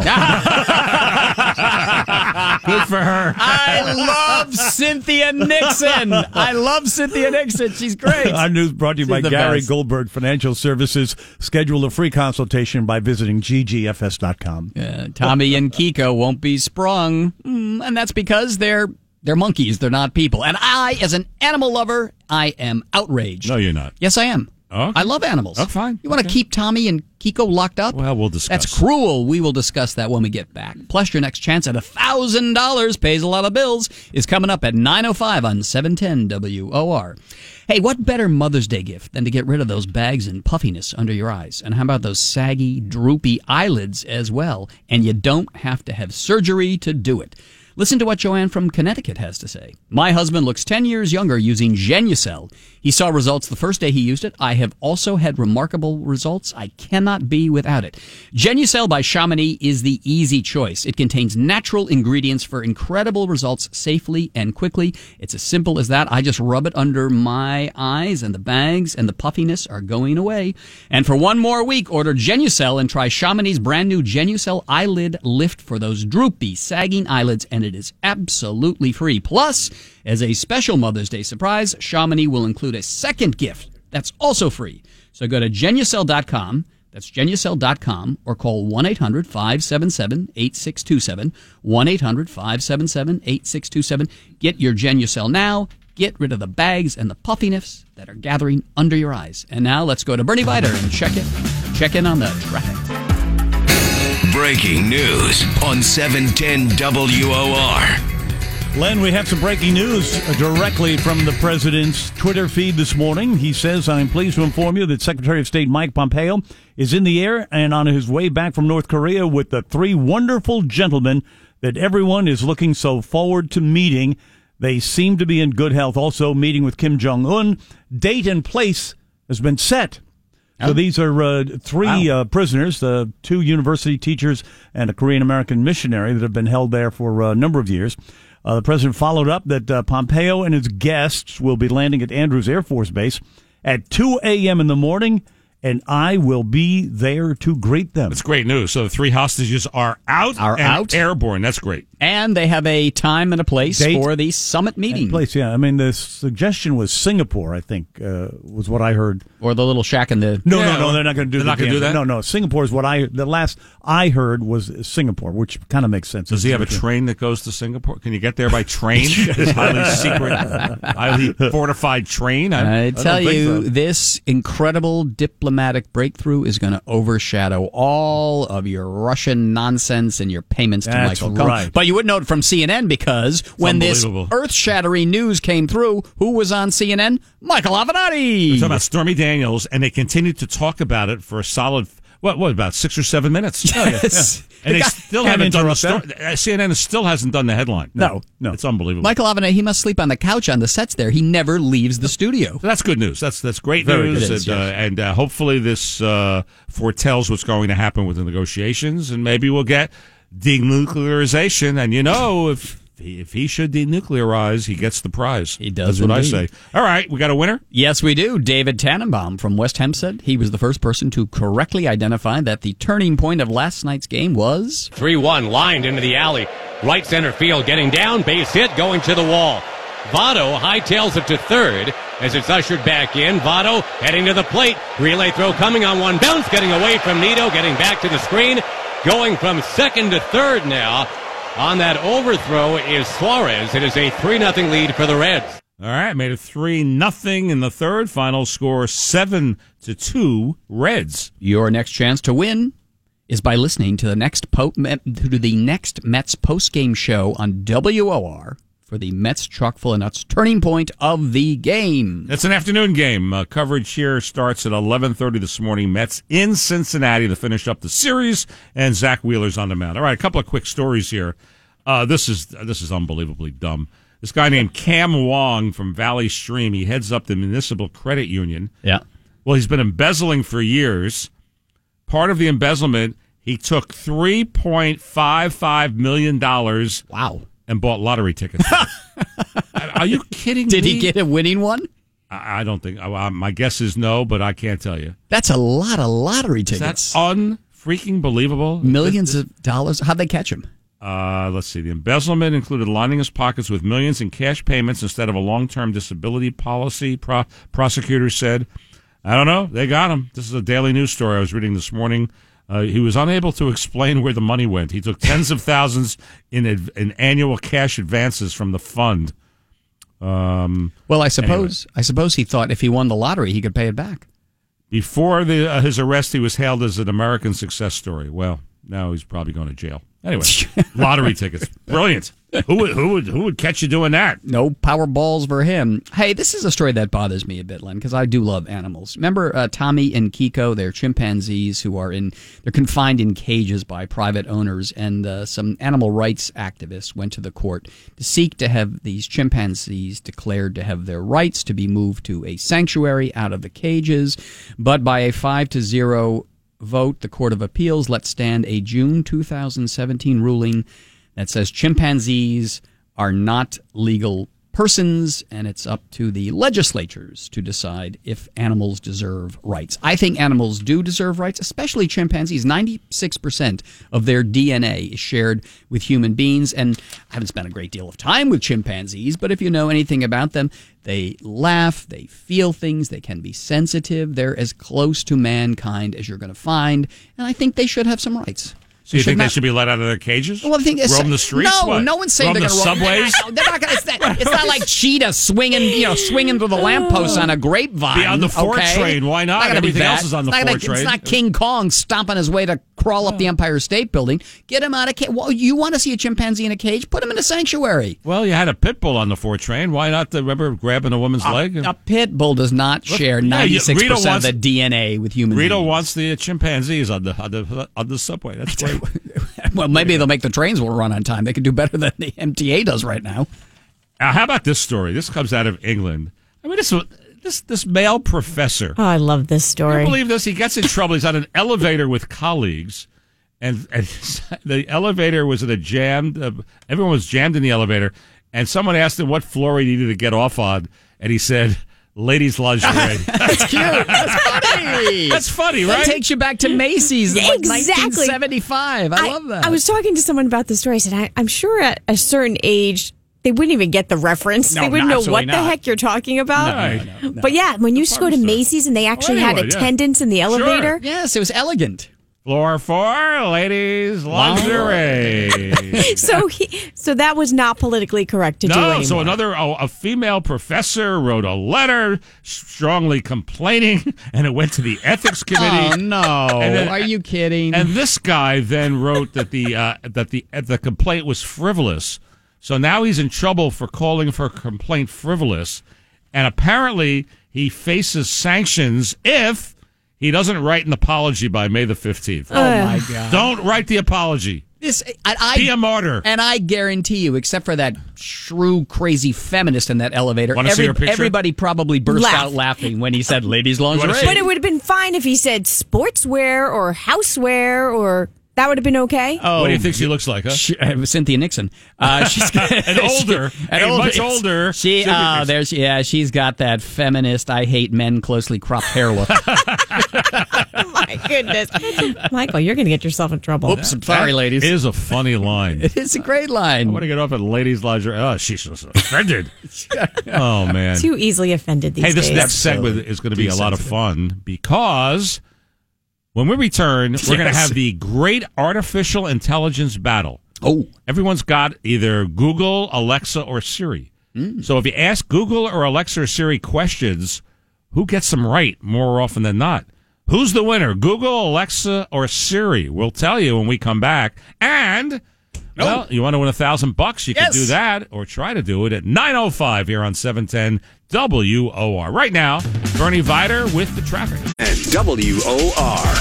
Good for her. I love Cynthia Nixon. I love Cynthia Nixon. She's great. Our news brought to you She's by the Gary best. Goldberg Financial Services. Schedule a free consultation by visiting g g f s dot com. Uh, Tommy and Kiko won't be sprung, mm, and that's because they're they're monkeys. They're not people. And I, as an animal lover, I am outraged. No, you're not. Yes, I am. Okay. I love animals. Oh, fine. You want to Okay. keep Tommy and Kiko locked up? Well, we'll discuss. That's cruel. We will discuss that when we get back. Plus, your next chance at one thousand dollars pays a lot of bills is coming up at nine oh five on seven ten W O R. Hey, what better Mother's Day gift than to get rid of those bags and puffiness under your eyes? And how about those saggy, droopy eyelids as well? And you don't have to have surgery to do it. Listen to what Joanne from Connecticut has to say. My husband looks ten years younger using Genucel. He saw results the first day he used it. I have also had remarkable results. I cannot be without it. Genucel by Chamonix is the easy choice. It contains natural ingredients for incredible results safely and quickly. It's as simple as that. I just rub it under my eyes and the bags and the puffiness are going away. And for one more week, order Genucel and try Chamonix's brand new Genucel Eyelid Lift for those droopy, sagging eyelids, and it is absolutely free. Plus, as a special Mother's Day surprise, Chamonix will include a second gift that's also free. So go to Genucel dot com, that's Genucel dot com, or call one eight hundred five seven seven eight six two seven, one eight hundred five seven seven eight six two seven. Get your Genucel now. Get rid of the bags and the puffiness that are gathering under your eyes. And now let's go to Bernie Viter and check it. Check in on the traffic. Breaking news on seven ten W O R. Len, we have some breaking news directly from the president's Twitter feed this morning. He says, I'm pleased to inform you that Secretary of State Mike Pompeo is in the air and on his way back from North Korea with the three wonderful gentlemen that everyone is looking so forward to meeting. They seem to be in good health. Also, meeting with Kim Jong-un. Date and place has been set. So these are uh, three Wow. uh, prisoners, uh, two university teachers and a Korean-American missionary that have been held there for a number of years. Uh, the president followed up that uh, Pompeo and his guests will be landing at Andrews Air Force Base at two a.m. in the morning, and I will be there to greet them. That's great news. So the three hostages are out Are and out. airborne. That's great. And they have a time and a place Date for the summit meeting. Place, yeah. I mean, the suggestion was Singapore, I think, uh, was what I heard. Or the little shack in the... No, Yeah, no, no, they're not going to do they're the not gonna do damn- that? No, no, Singapore is what I, the last I heard was Singapore, which kind of makes sense. Does he have a train that goes to Singapore? Can you get there by train? This highly secret, highly fortified train? I don't tell think you, so. this incredible diplomatic breakthrough is going to overshadow all of your Russian nonsense and your payments to That's Michael Cohen. right. But you would know it from C N N because when this unbelievable. earth-shattering news came through, who was on C N N? Michael Avenatti. We're talking about Stormy Daniels, and they continued to talk about it for a solid, what, what about six or seven minutes? Yes. And The they guy- still Can't haven't done the interrupt story. Uh, C N N still hasn't done the headline. No, no. It's unbelievable. Michael Avenatti, he must sleep on the couch on the sets there. He never leaves the studio. So that's good news. That's that's great Very news, good. It is, and, uh, yes. and uh, hopefully this uh, foretells what's going to happen with the negotiations, and maybe we'll get denuclearization. And you know, if he, if he should denuclearize, he gets the prize. He does That's what indeed. I say. All right, we got a winner. Yes, we do. David Tannenbaum from West Hempstead. He was the first person to correctly identify that the turning point of last night's game was... three one, lined into the alley. Right center field, getting down, base hit, going to the wall. Votto hightails it to third as it's ushered back in. Votto heading to the plate. Relay throw coming on one bounce, getting away from Nito, getting back to the screen. going from second to third now. On that overthrow is Suarez. It is a three nothing lead for the Reds. All right, made it three nothing in the third. Final score seven to two Reds. Your next chance to win is by listening to the next po- to the next Mets postgame show on W O R for the Mets Chock-full of Nuts turning point of the game. It's an afternoon game. Uh, coverage here starts at eleven thirty this morning. Mets in Cincinnati to finish up the series, and Zach Wheeler's on the mound. All right, a couple of quick stories here. Uh, this is this is unbelievably dumb. This guy named Cam Wong from Valley Stream, he heads up the Municipal Credit Union. Yeah. Well, he's been embezzling for years. Part of the embezzlement, he took three point five five million dollars. Wow. And bought lottery tickets. Are you kidding Did me? Did he get a winning one? I, I don't think. Uh, my guess is no, but I can't tell you. That's a lot of lottery tickets. That's unfreaking believable. Millions this, this, of dollars. How'd they catch him? Uh, let's see. The embezzlement included lining his pockets with millions in cash payments instead of a long-term disability policy, pro- prosecutors said. I don't know. They got him. This is a Daily News story I was reading this morning. Uh, he was unable to explain where the money went. He took tens of thousands in ad- in annual cash advances from the fund. Um, well, I suppose anyway. I suppose he thought if he won the lottery, he could pay it back. Before the, uh, his arrest, he was hailed as an American success story. Well, now he's probably going to jail. Anyway, lottery tickets, brilliant. Who would who would who would catch you doing that? No power balls for him. Hey, this is a story that bothers me a bit, Len, because I do love animals. Remember uh, Tommy and Kiko? They're chimpanzees who are in they're confined in cages by private owners, and uh, some animal rights activists went to the court to seek to have these chimpanzees declared to have their rights to be moved to a sanctuary out of the cages, but by a five to zero vote, the Court of Appeals let stand a June two thousand seventeen ruling that says chimpanzees are not legal persons, and it's up to the legislatures to decide if animals deserve rights. I think animals do deserve rights, especially chimpanzees. ninety-six percent of their D N A is shared with human beings, and I haven't spent a great deal of time with chimpanzees, but if you know anything about them, they laugh, they feel things, they can be sensitive. They're as close to mankind as you're going to find, and I think they should have some rights. So you think not, they should be let out of their cages? Well, I think it's, roam the streets. No, what? no one's saying roam they're the going to roam. subways. They're not going to. It's not like cheetahs swinging, you know, swinging through the lampposts on a grapevine. Be on the Ford okay? train. Why not? not Everything be else is on the Ford Ford train. train. It's not King Kong stomping his way to crawl up the Empire State Building. Get him out of cage. Well, you want to see a chimpanzee in a cage? Put him in a sanctuary. Well, you had a pit bull on the Ford train. Why not? The, remember grabbing a woman's a, leg? A pit bull does not Look, share ninety-six yeah, percent wants, of the D N A with human Rito beings. wants the chimpanzees on the on the, on the subway. That's great. Well, maybe they'll make the trains will run on time. They could do better than the M T A does right now. Now, how about this story? This comes out of England. I mean, this this this male professor. Oh, I love this story. Can you believe this? He gets in trouble. He's on an elevator with colleagues, and, and the elevator was in a jammed. Uh, everyone was jammed in the elevator, and someone asked him what floor he needed to get off on, and he said, "Ladies' lingerie." That's cute. That's funny. That's funny, right? That takes you back to Macy's, like exactly. nineteen seventy-five. I, I love that. I was talking to someone about this story. I said, I, I'm sure at a certain age, they wouldn't even get the reference. No, they wouldn't know what not. the heck you're talking about. No, no, no. But yeah, when you used to go to Macy's and they actually well, anyway, had attendants yeah. in the elevator. Sure. Yes, it was elegant. Floor four, ladies' lingerie. so he, so that was not politically correct to no, do anymore. So another, oh, a female professor wrote a letter strongly complaining, and it went to the ethics committee. Oh no! Then, Are you kidding? And this guy then wrote that the uh, that the uh, the complaint was frivolous. So now he's in trouble for calling for a complaint frivolous, and apparently he faces sanctions if he doesn't write an apology by May the fifteenth. Oh, my God. Don't write the apology. This, I, I, Be a martyr. And I guarantee you, except for that shrew, crazy feminist in that elevator, Wanna see her picture? everybody probably burst Laugh. out laughing when he said ladies' lingerie. But it would have been fine if he said sportswear or housewear, or that would have been okay. Oh, what do you think she looks like, huh? She, uh, Cynthia Nixon. Uh, she's got, and older. She, and older. Much older. She, uh, there's, yeah, she's got that feminist, I hate men, closely cropped hair look. My goodness. Michael, you're going to get yourself in trouble. Oops, I'm sorry, that ladies. It is a funny line. It is a great line. I want to get off at ladies' lingerie. Oh, she's just offended. Oh, man. Too easily offended these hey, this days. next segment is going to be a lot of fun because When we return, we're going to Yes. have the great artificial intelligence battle. Oh. Everyone's got either Google, Alexa, or Siri. So if you ask Google or Alexa or Siri questions, who gets them right more often than not? Who's the winner, Google, Alexa, or Siri? We'll tell you when we come back. And, well, you want to win a thousand bucks? You Yes. can do that or try to do it at nine oh five here on seven ten W O R. Right now, Bernie Vider with the traffic. And W O R.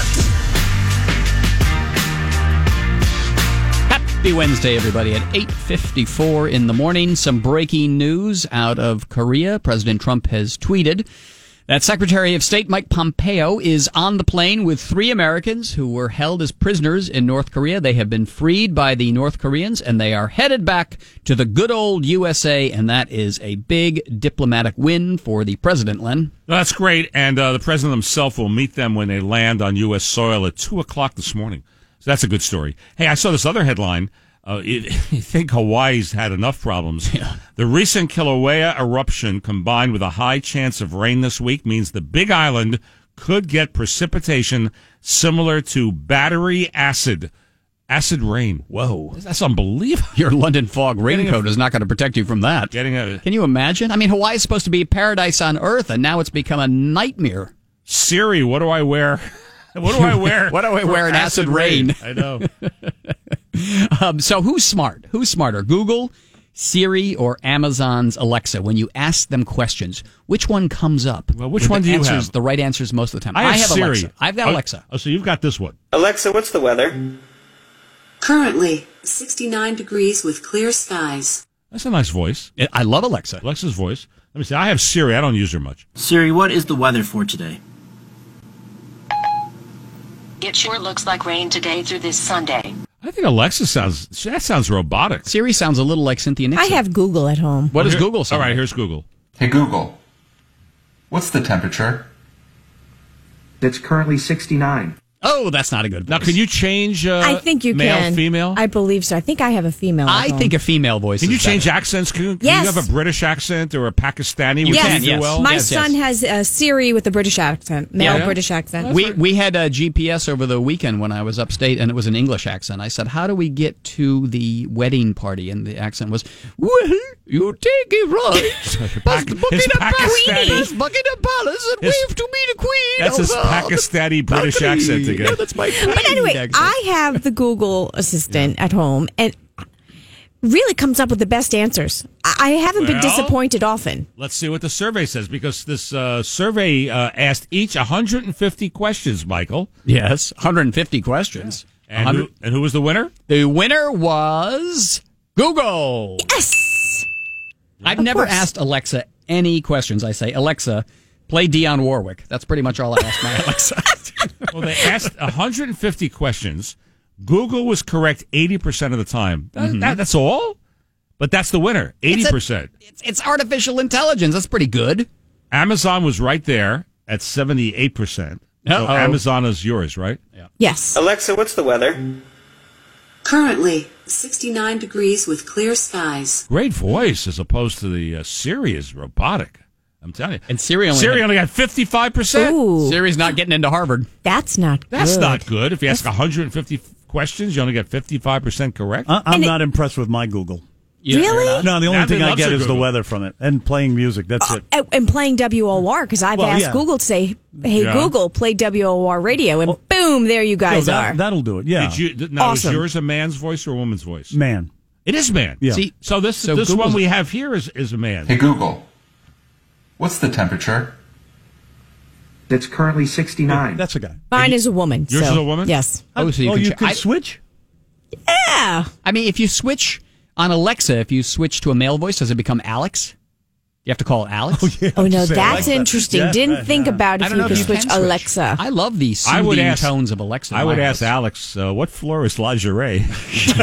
Happy Wednesday, everybody. At eight fifty-four in the morning, some breaking news out of Korea. President Trump has tweeted that Secretary of State Mike Pompeo is on the plane with three Americans who were held as prisoners in North Korea. They have been freed by the North Koreans, and they are headed back to the good old U S A, and that is a big diplomatic win for the president, Len. Well, that's great, and uh, the president himself will meet them when they land on U S soil at two o'clock this morning. So that's a good story. Hey, I saw this other headline. Uh, you, you think Hawaii's had enough problems. Yeah. The recent Kilauea eruption combined with a high chance of rain this week means the Big Island could get precipitation similar to battery acid. Acid rain. Whoa. That's unbelievable. Your London fog raincoat is not going to protect you from that. Getting a Can you imagine? I mean, Hawaii is supposed to be paradise on earth, and now it's become a nightmare. Siri, what do I wear? What do I wear? What do I for wear in acid rain? I know. Um, so who's smart? Who's smarter, Google, Siri, or Amazon's Alexa? When you ask them questions, which one comes up? Well, which with one the do you answers, have? The right answers most of the time. I have, Siri. Alexa. I've got Oh, Alexa. Oh, so you've got this one. Alexa, what's the weather? Currently, sixty-nine degrees with clear skies. That's a nice voice. I love Alexa. Alexa's voice. Let me see. I have Siri. I don't use her much. Siri, what is the weather for today? It sure looks like rain today through this Sunday. I think Alexa sounds, that sounds robotic. Siri sounds a little like Cynthia I Nixon. have Google at home. What does Here- Google sound All right, like? here's Google. Hey Google, what's the temperature? It's currently sixty-nine. Oh, that's not a good voice. Now, can you change uh, I think you male, can. female? I believe so. I think I have a female. at I home. think a female voice Can is you change better. accents? Can, can Yes. you have a British accent or a Pakistani? which Yes, you do yes. well? My Yes, son yes. has a Siri with a British accent, male Yeah. British accent. We we had a G P S over the weekend when I was upstate, and it was an English accent. I said, "How do we get to the wedding party?" And the accent was, "Well, you take it right past the Buckingham Pakistani. Palace, Buckingham Palace, and His- wave to me the Queen." That's his of, uh, Pakistani the British balcony." accent again. Yeah, that's my But anyway, accent. I have the Google Assistant at home, and really comes up with the best answers. I I haven't been Well- disappointed often. Let's see what the survey says, because this uh, survey uh, asked each one hundred fifty questions, Michael. Yes, one hundred fifty questions. And, one who, hundred and who was the winner? The winner was Google. Yes! I've Of never course. asked Alexa any questions. I say, Alexa, play Dionne Warwick. That's pretty much all I ask my Alexa. Well, they asked one hundred fifty questions. Google was correct eighty percent of the time. That, Mhm. that- that's all? But that's the winner, eighty percent. It's, it's artificial intelligence. That's pretty good. Amazon was right there at seventy-eight percent. So Uh-oh. Amazon is yours, right? Yeah. Yes. Alexa, what's the weather? Currently, sixty-nine degrees with clear skies. Great voice as opposed to the uh, Siri is robotic. I'm telling you. And Siri only, Siri had- only got fifty-five percent. Ooh, Siri's not getting into Harvard. that's not That's good. not good. If you ask one hundred fifty questions, you only get fifty-five percent correct. I- I'm And it- not impressed with my Google. You- you're Really? not? No, the only Natalie thing I loves get her is the Google. weather from it and playing music. That's it. And- And playing W O R, because I've Well, asked yeah. Google to say, hey, Yeah. Google, play W O R radio, and boom, there you guys No, that, are. That'll do it. Yeah. Did you? th- Now, Awesome. is yours a man's voice or a woman's voice? Man. It is man. Yeah. See, So this So this Google's- one we have here is, is a man. Hey Google, what's the temperature? It's currently sixty-nine. That's a guy. Mine is a woman. Yours so, is a woman? Yes. Oh, so you oh, can you ch- can I- switch? Yeah. I mean, if you switch on Alexa, if you switch to a male voice, does it become Alex? You have to call it Alex? Oh, yeah. Oh, no, Just say that's Alexa. interesting. Yeah, Didn't right, think yeah. about I if don't you know could if you switch can switch. Alexa. I love the I soothing would ask tones of Alexa. in I my would house. ask Alex, uh, what floor is lingerie? You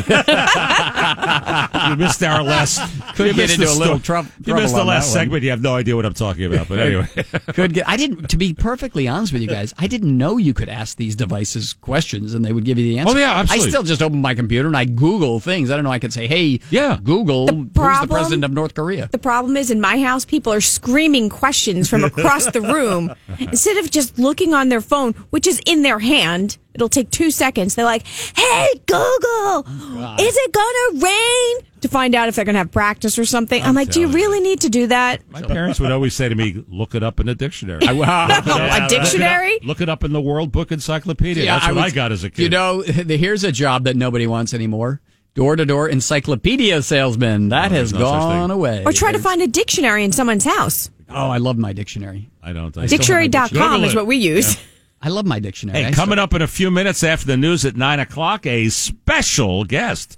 missed our last. Could you get missed into the a little sto- trou- You trouble missed the on last that one. segment. You have no idea what I'm talking about. But anyway, Could get. I didn't. To be perfectly honest with you guys, I didn't know you could ask these devices questions and they would give you the answer. Oh, yeah, absolutely. I still just open my computer and I Google things. I don't know. I could say, "Hey, Yeah. Google, who's the problem- president of North Korea?" The problem is, in my house, mouse people are screaming questions from across the room instead of just looking on their phone, which is in their hand. It'll take two seconds. They're like, hey, Google, oh, is it going to rain? To find out if they're going to have practice or something. I'm, I'm like, do you really you. need to do that? My parents would always say to me, look it up in a dictionary. I, yeah, a dictionary? Look it, look it up in the World Book Encyclopedia. Yeah, That's I what was, I got as a kid. You know, here's a job that nobody wants anymore. Door-to-door encyclopedia salesman. That oh, has no gone away. Or try to find a dictionary in someone's house. Oh, I love my dictionary. I don't. I dictionary dot com is what we use. Yeah. I love my dictionary. Hey, I coming still... up in a few minutes after the news at nine o'clock, a special guest.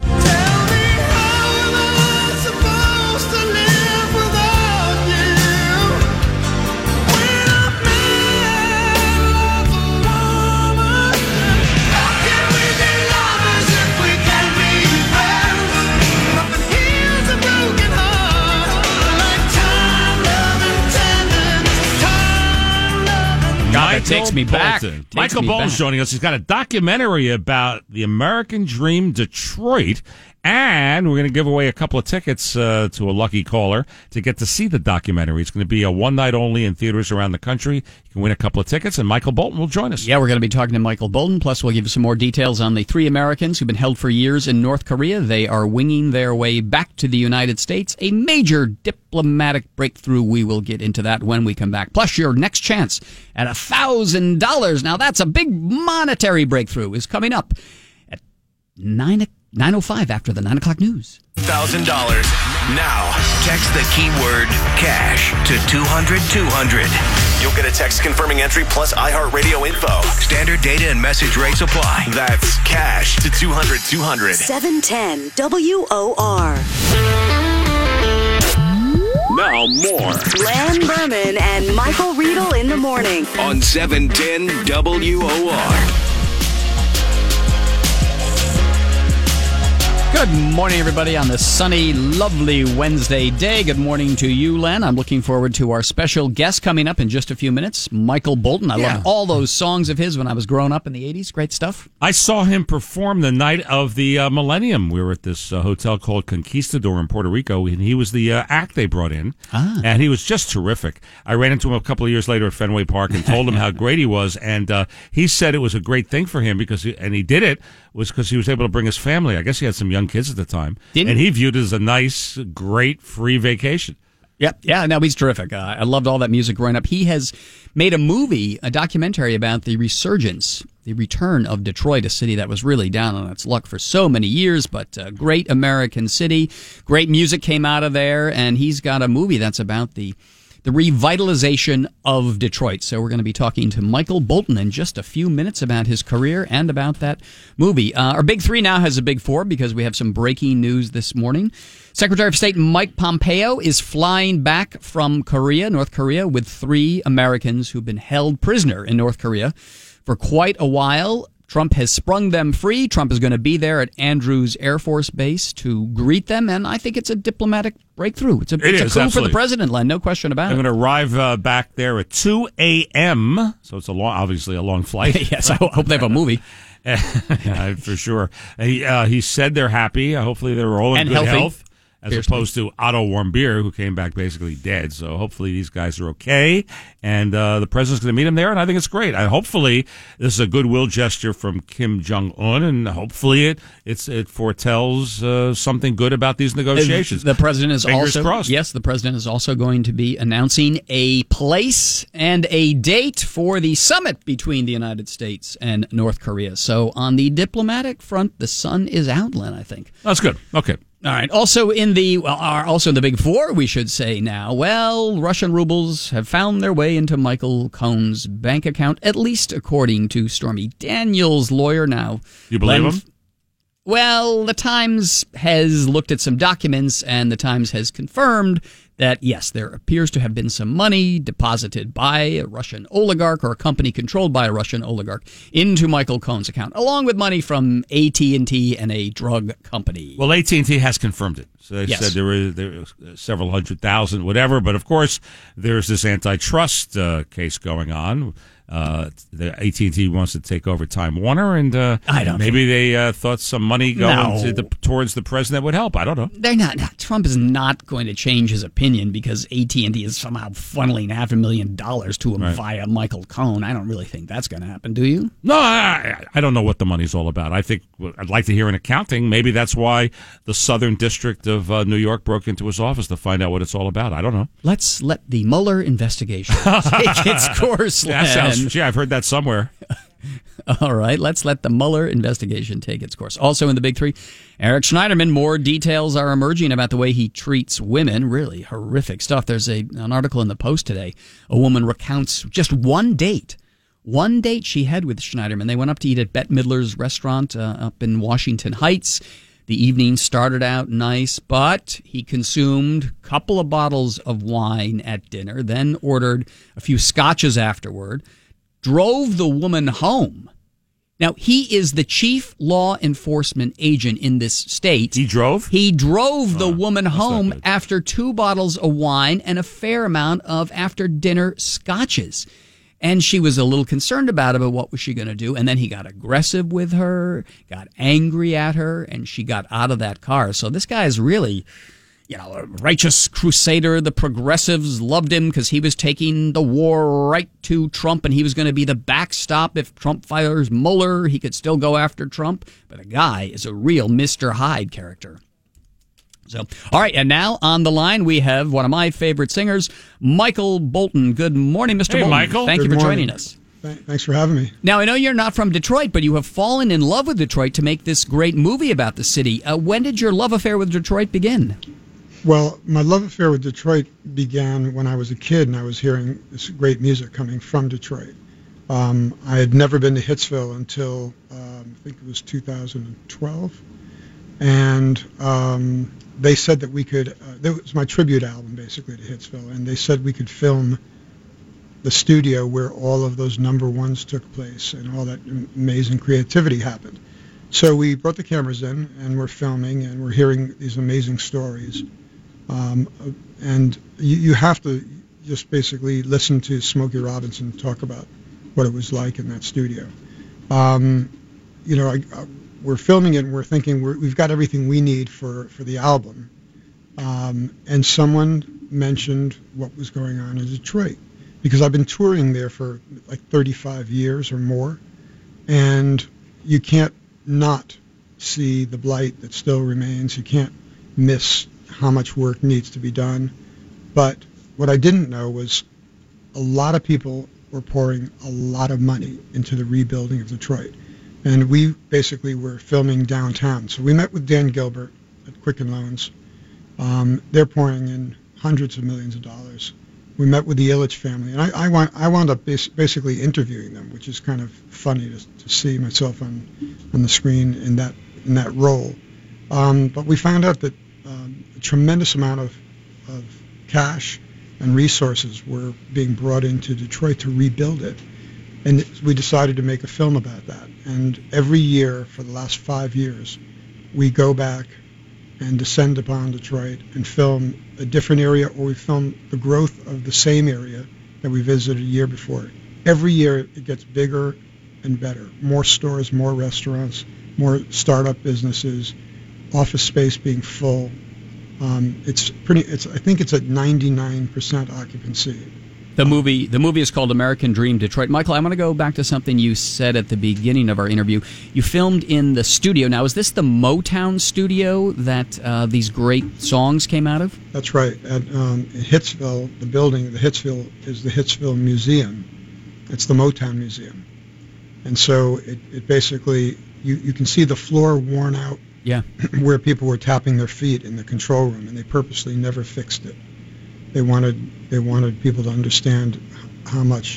God, that takes me back. Takes Michael Bolton's joining us. He's got a documentary about the American Dream Detroit, and we're going to give away a couple of tickets uh, to a lucky caller to get to see the documentary. It's going to be a one night only in theaters around the country. You can win a couple of tickets, and Michael Bolton will join us. Yeah, we're going to be talking to Michael Bolton, plus we'll give you some more details on the three Americans who've been held for years in North Korea. They are winging their way back to the United States, a major diplomatic breakthrough. We will get into that when we come back. Plus, your next chance at one thousand dollars. Now, that's a big monetary breakthrough is coming up at nine o'clock. nine oh five after the nine o'clock news. one thousand dollars now. Text the keyword cash to two hundred two hundred. You'll get a text confirming entry plus iHeartRadio info. Standard data and message rates apply. That's cash to two hundred two hundred. seven ten W O R. Now more. Len Berman and Michael Riedel in the morning. On seven ten W O R. Good morning, everybody, on this sunny, lovely Wednesday day. Good morning to you, Len. I'm looking forward to our special guest coming up in just a few minutes, Michael Bolton. I yeah. loved all those songs of his when I was growing up in the eighties. Great stuff. I saw him perform the night of the uh, Millennium. We were at this uh, hotel called Conquistador in Puerto Rico, and he was the uh, act they brought in, ah. and he was just terrific. I ran into him a couple of years later at Fenway Park and told him how great he was, and uh, he said it was a great thing for him, because he, and he did it, was because he was able to bring his family. I guess he had some young kids at the time. Didn't and he viewed it as a nice, great, free vacation. Yep. Yeah, no, he's terrific. Uh, I loved all that music growing up. He has made a movie, a documentary about the resurgence, the return of Detroit, a city that was really down on its luck for so many years, but a great American city. Great music came out of there, and he's got a movie that's about the the revitalization of Detroit. So we're going to be talking to Michael Bolton in just a few minutes about his career and about that movie. Uh, our Big Three now has a Big Four because we have some breaking news this morning. Secretary of State Mike Pompeo is flying back from Korea, North Korea, with three Americans who've been held prisoner in North Korea for quite a while. Trump has sprung them free. Trump is going to be there at Andrews Air Force Base to greet them, and I think it's a diplomatic breakthrough. It's a, it it's is, a coup absolutely. for the president, Len, no question about They're it. They're going to arrive uh, back there at two a.m., so it's a long, obviously a long flight. Yes, I hope they have a movie. Yeah, for sure. He, uh, he said they're happy. Hopefully they're all in and good healthy. health. As Fiercely. opposed to Otto Warmbier, who came back basically dead. So hopefully these guys are okay, and uh, the president's going to meet him there, and I think it's great. And hopefully this is a goodwill gesture from Kim Jong-un, and hopefully it it's, it foretells uh, something good about these negotiations. The president is Fingers also crossed. Yes, the president is also going to be announcing a place and a date for the summit between the United States and North Korea. So on the diplomatic front, the sun is out, Len, I think. That's good. Okay. All right. Also in the well, are also in the Big Four, we should say now. Well, Russian rubles have found their way into Michael Cohen's bank account, at least according to Stormy Daniels' lawyer. Now, you believe Len, him? Well, the Times has looked at some documents, and the Times has confirmed that, yes, there appears to have been some money deposited by a Russian oligarch or a company controlled by a Russian oligarch into Michael Cohen's account, along with money from A T and T and a drug company. Well, A T and T has confirmed it. So they yes. said there were, there were several hundred thousand, whatever. But, of course, there's this antitrust uh, case going on uh, the A T and T wants to take over Time Warner, and uh, I don't maybe they uh, thought some money going No. to the, towards the president would help. I don't know. They're not. Trump is not going to change his opinion because A T and T is somehow funneling half a million dollars to him Right. via Michael Cohen. I don't really think that's going to happen. Do you? No, I, I don't know what the money's all about. I think I'd like to hear an accounting. Maybe that's why the Southern District of uh, New York broke into his office to find out what it's all about. I don't know. Let's let the Mueller investigation take its course. That sounds. Len. Yeah, I've heard that somewhere. All right, let's let the Mueller investigation take its course. Also in the big three, Eric Schneiderman. More details are emerging about the way he treats women. Really horrific stuff. There's a an article in the Post today. A woman recounts just one date. One date she had with Schneiderman. They went up to eat at Bette Midler's restaurant uh, up in Washington Heights. The evening started out nice, but he consumed a couple of bottles of wine at dinner, then ordered a few scotches afterward, drove the woman home. Now, he is the chief law enforcement agent in this state. He drove? He drove the woman home after two bottles of wine and a fair amount of after-dinner scotches. And she was a little concerned about it, but what was she going to do? And then he got aggressive with her, got angry at her, and she got out of that car. So this guy is really, you know, a righteous crusader. The progressives loved him because he was taking the war right to Trump, and he was going to be the backstop. If Trump fires Mueller, he could still go after Trump. But the guy is a real Mister Hyde character. So, all right, and now on the line we have one of my favorite singers, Michael Bolton. Good morning, Mister Hey, Bolton. Michael. Thank Good you for morning. joining us. Th- Thanks for having me. Now, I know you're not from Detroit, but you have fallen in love with Detroit to make this great movie about the city. Uh, when did your love affair with Detroit begin? Well, my love affair with Detroit began when I was a kid and I was hearing this great music coming from Detroit. Um, I had never been to Hitsville until um, I think it was two thousand twelve. And um, they said that we could, uh, that was my tribute album basically to Hitsville, and they said we could film the studio where all of those number ones took place and all that amazing creativity happened. So we brought the cameras in and we're filming and we're hearing these amazing stories. Um, and you, you have to just basically listen to Smokey Robinson talk about what it was like in that studio. Um, you know, I, I, we're filming it and we're thinking we're, we've got everything we need for, for the album. Um, and someone mentioned what was going on in Detroit, because I've been touring there for like thirty-five years or more, and you can't not see the blight that still remains. You can't miss how much work needs to be done. But what I didn't know was a lot of people were pouring a lot of money into the rebuilding of Detroit. And we basically were filming downtown. So we met with Dan Gilbert at Quicken Loans. Um, they're pouring in hundreds of millions of dollars. We met with the Ilitch family, and I, I, wound, I wound up bas- basically interviewing them, which is kind of funny to, to see myself on on the screen in that in that role. Um, but we found out that um, a tremendous amount of, of cash and resources were being brought into Detroit to rebuild it, and we decided to make a film about that. And every year for the last five years, we go back and descend upon Detroit and film a different area, or we film the growth of the same area that we visited a year before. Every year it gets bigger and better. More stores, more restaurants, more startup businesses, office space being full. Um, it's pretty. It's. I think it's at ninety-nine percent occupancy. The movie the movie is called American Dream Detroit. Michael, I want to go back to something you said at the beginning of our interview. You filmed in the studio. Now, is this the Motown studio that uh, these great songs came out of? That's right. At um, in Hitsville, the building, the Hitsville, is the Hitsville Museum. It's the Motown Museum. And so it, it basically, you, you can see the floor worn out, yeah, where people were tapping their feet in the control room, and they purposely never fixed it. They wanted they wanted people to understand how much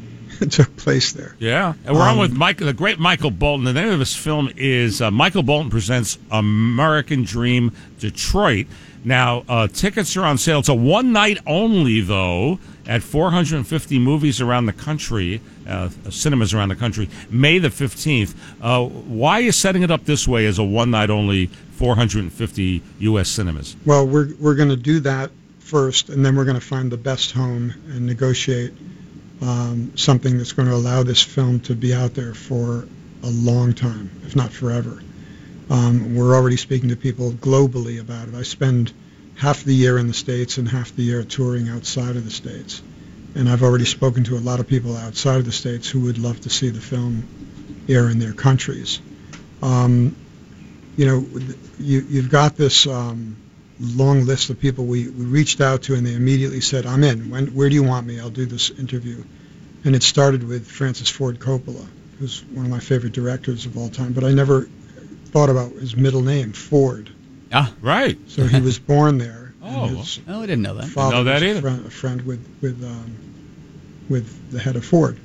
took place there. Yeah, and we're um, on with Michael, the great Michael Bolton. The name of his film is uh, Michael Bolton Presents American Dream Detroit. Now, uh, tickets are on sale. It's a one-night only, though, at four hundred fifty movies around the country, uh, cinemas around the country, May the fifteenth. Uh, why are you setting it up this way as a one-night only, four hundred fifty U S cinemas? Well, we're we're going to do that first, and then we're going to find the best home and negotiate um, something that's going to allow this film to be out there for a long time, if not forever. Um, we're already speaking to people globally about it. I spend half the year in the States and half the year touring outside of the States. And I've already spoken to a lot of people outside of the States who would love to see the film air in their countries. Um, you know, you, you've got this um, long list of people we, we reached out to, and they immediately said, I'm in. When, where do you want me? I'll do this interview. And it started with Francis Ford Coppola, who's one of my favorite directors of all time, but I never thought about his middle name, Ford. Ah, right. So he was born there. Oh, his oh, I didn't know that. Father Didn't know that was either. A friend, a friend with with um, with the head of Ford.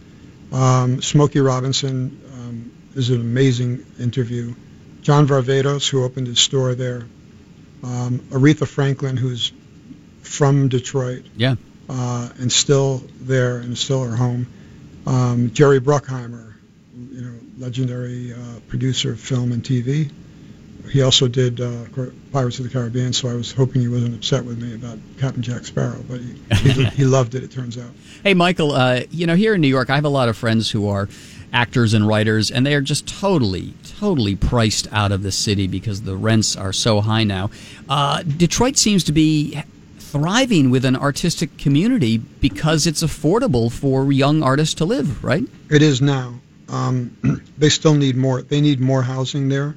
Um, Smokey Robinson um, is an amazing interview. John Varvatos, who opened his store there. Um, Aretha Franklin, who's from Detroit. Yeah. Uh, and still there and still her home. Um, Jerry Bruckheimer, you know, legendary uh, producer of film and T V. He also did uh, Pirates of the Caribbean, so I was hoping he wasn't upset with me about Captain Jack Sparrow, but he, he, he loved it, it turns out. Hey, Michael, uh, you know, here in New York, I have a lot of friends who are actors and writers, and they are just totally, totally priced out of the city because the rents are so high now. Uh, Detroit seems to be thriving with an artistic community because it's affordable for young artists to live, right? It is now. Um, they still need more. They need more housing there.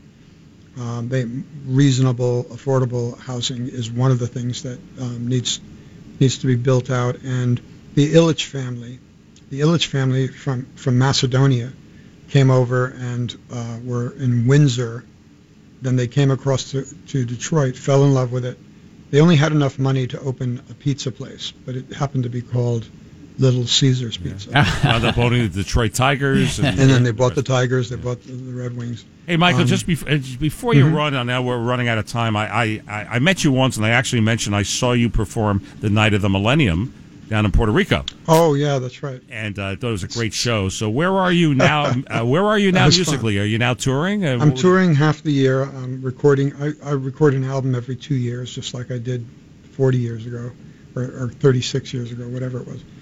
Um, they, reasonable, affordable housing is one of the things that um, needs needs to be built out. And the Illich family, the Illich family from, from Macedonia, came over and uh, were in Windsor. Then they came across to, to Detroit, fell in love with it. They only had enough money to open a pizza place, but it happened to be called Little Caesar's Pizza. Wound up owning the Detroit Tigers. And, and then they bought the Tigers, they bought the, the Red Wings. Hey, Michael, Um, just, bef- uh, just before you mhm. run, on now we're running out of time, I, I, I I met you once, and I actually mentioned I saw you perform the Night of the Millennium down in Puerto Rico. Oh, yeah, that's right. And uh, I thought it was a great show. So where are you now? uh, where are you now That was musically? Are you now touring? Uh, I'm what- touring half the year. I'm recording. I, I record an album every two years, just like I did forty years ago, or, or thirty-six years ago, whatever it was.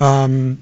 Um,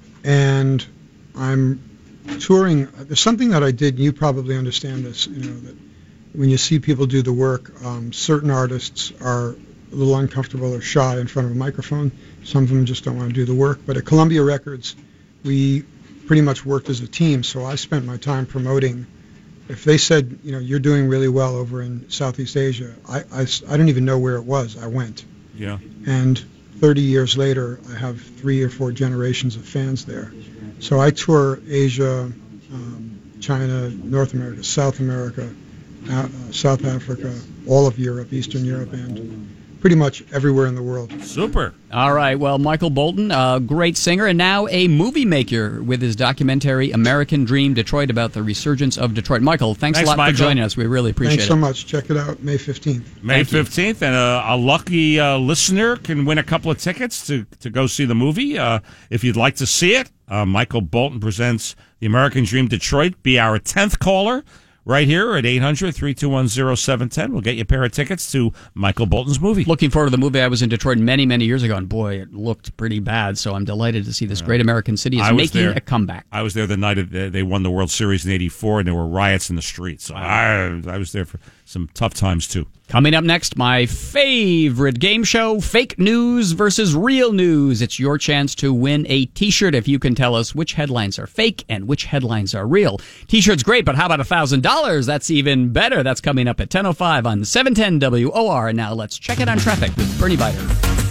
and I'm touring. There's something that I did, and you probably understand this. You know that when you see people do the work, um, certain artists are a little uncomfortable or shy in front of a microphone. Some of them just don't want to do the work. But at Columbia Records, we pretty much worked as a team. So I spent my time promoting. If they said, you know, you're doing really well over in Southeast Asia, I, I, I don't even know where it was. I went. Yeah. And thirty years later, I have three or four generations of fans there. So I tour Asia, um, China, North America, South America, uh, South Africa, all of Europe, Eastern Europe, and pretty much everywhere in the world. Super. All right. Well, Michael Bolton, a great singer and now a movie maker with his documentary American Dream Detroit about the resurgence of Detroit. Michael, thanks, Thanks, a lot Michael. for joining us. We really appreciate Thanks it. so much. Check it out May fifteenth. May fifteenth, and a, a lucky uh, listener can win a couple of tickets to, to go see the movie. Uh, if you'd like to see it, uh, Michael Bolton presents The American Dream Detroit. Be our tenth caller right here at eight hundred, three two one, oh seven one zero. We'll get you a pair of tickets to Michael Bolton's movie. Looking forward to the movie. I was in Detroit many, many years ago, and boy, it looked pretty bad. So I'm delighted to see this great American city is I was making there. a comeback. I was there the night of, they won the World Series in eighty-four, and there were riots in the streets. So I, I was there for some tough times, too. Coming up next, my favorite game show, Fake News versus Real News. It's your chance to win a T-shirt if you can tell us which headlines are fake and which headlines are real. T-shirt's great, but how about one thousand dollars? That's even better. That's coming up at ten oh five on seven ten W O R. And now let's check it on traffic with Bernie Biter.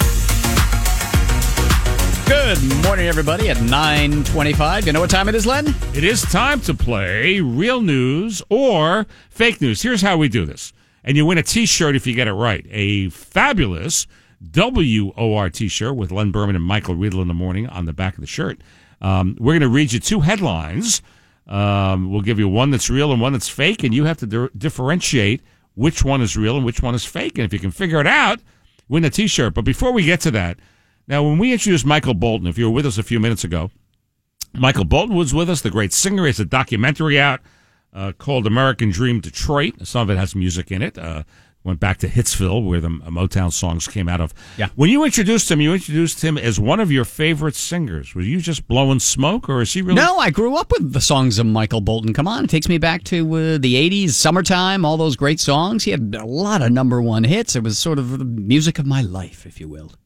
Good morning, everybody, at nine twenty-five. You know what time it is, Len? It is time to play Real News or Fake News. Here's how we do this. And you win a T-shirt if you get it right. A fabulous W O R T-shirt with Len Berman and Michael Riedel in the morning on the back of the shirt. Um, we're going to read you two headlines. Um, we'll give you one that's real and one that's fake, and you have to di- differentiate which one is real and which one is fake. And if you can figure it out, win a T-shirt. But before we get to that, now when we introduced Michael Bolton, if you were with us a few minutes ago, Michael Bolton was with us, the great singer. He has a documentary out uh, called American Dream Detroit. Some of it has music in it. Uh, went back to Hitsville, where the Motown songs came out of. Yeah. When you introduced him, you introduced him as one of your favorite singers. Were you just blowing smoke, or is he really? No, I grew up with the songs of Michael Bolton. Come on, it takes me back to uh, the eighties, summertime, all those great songs. He had a lot of number one hits. It was sort of the music of my life, if you will.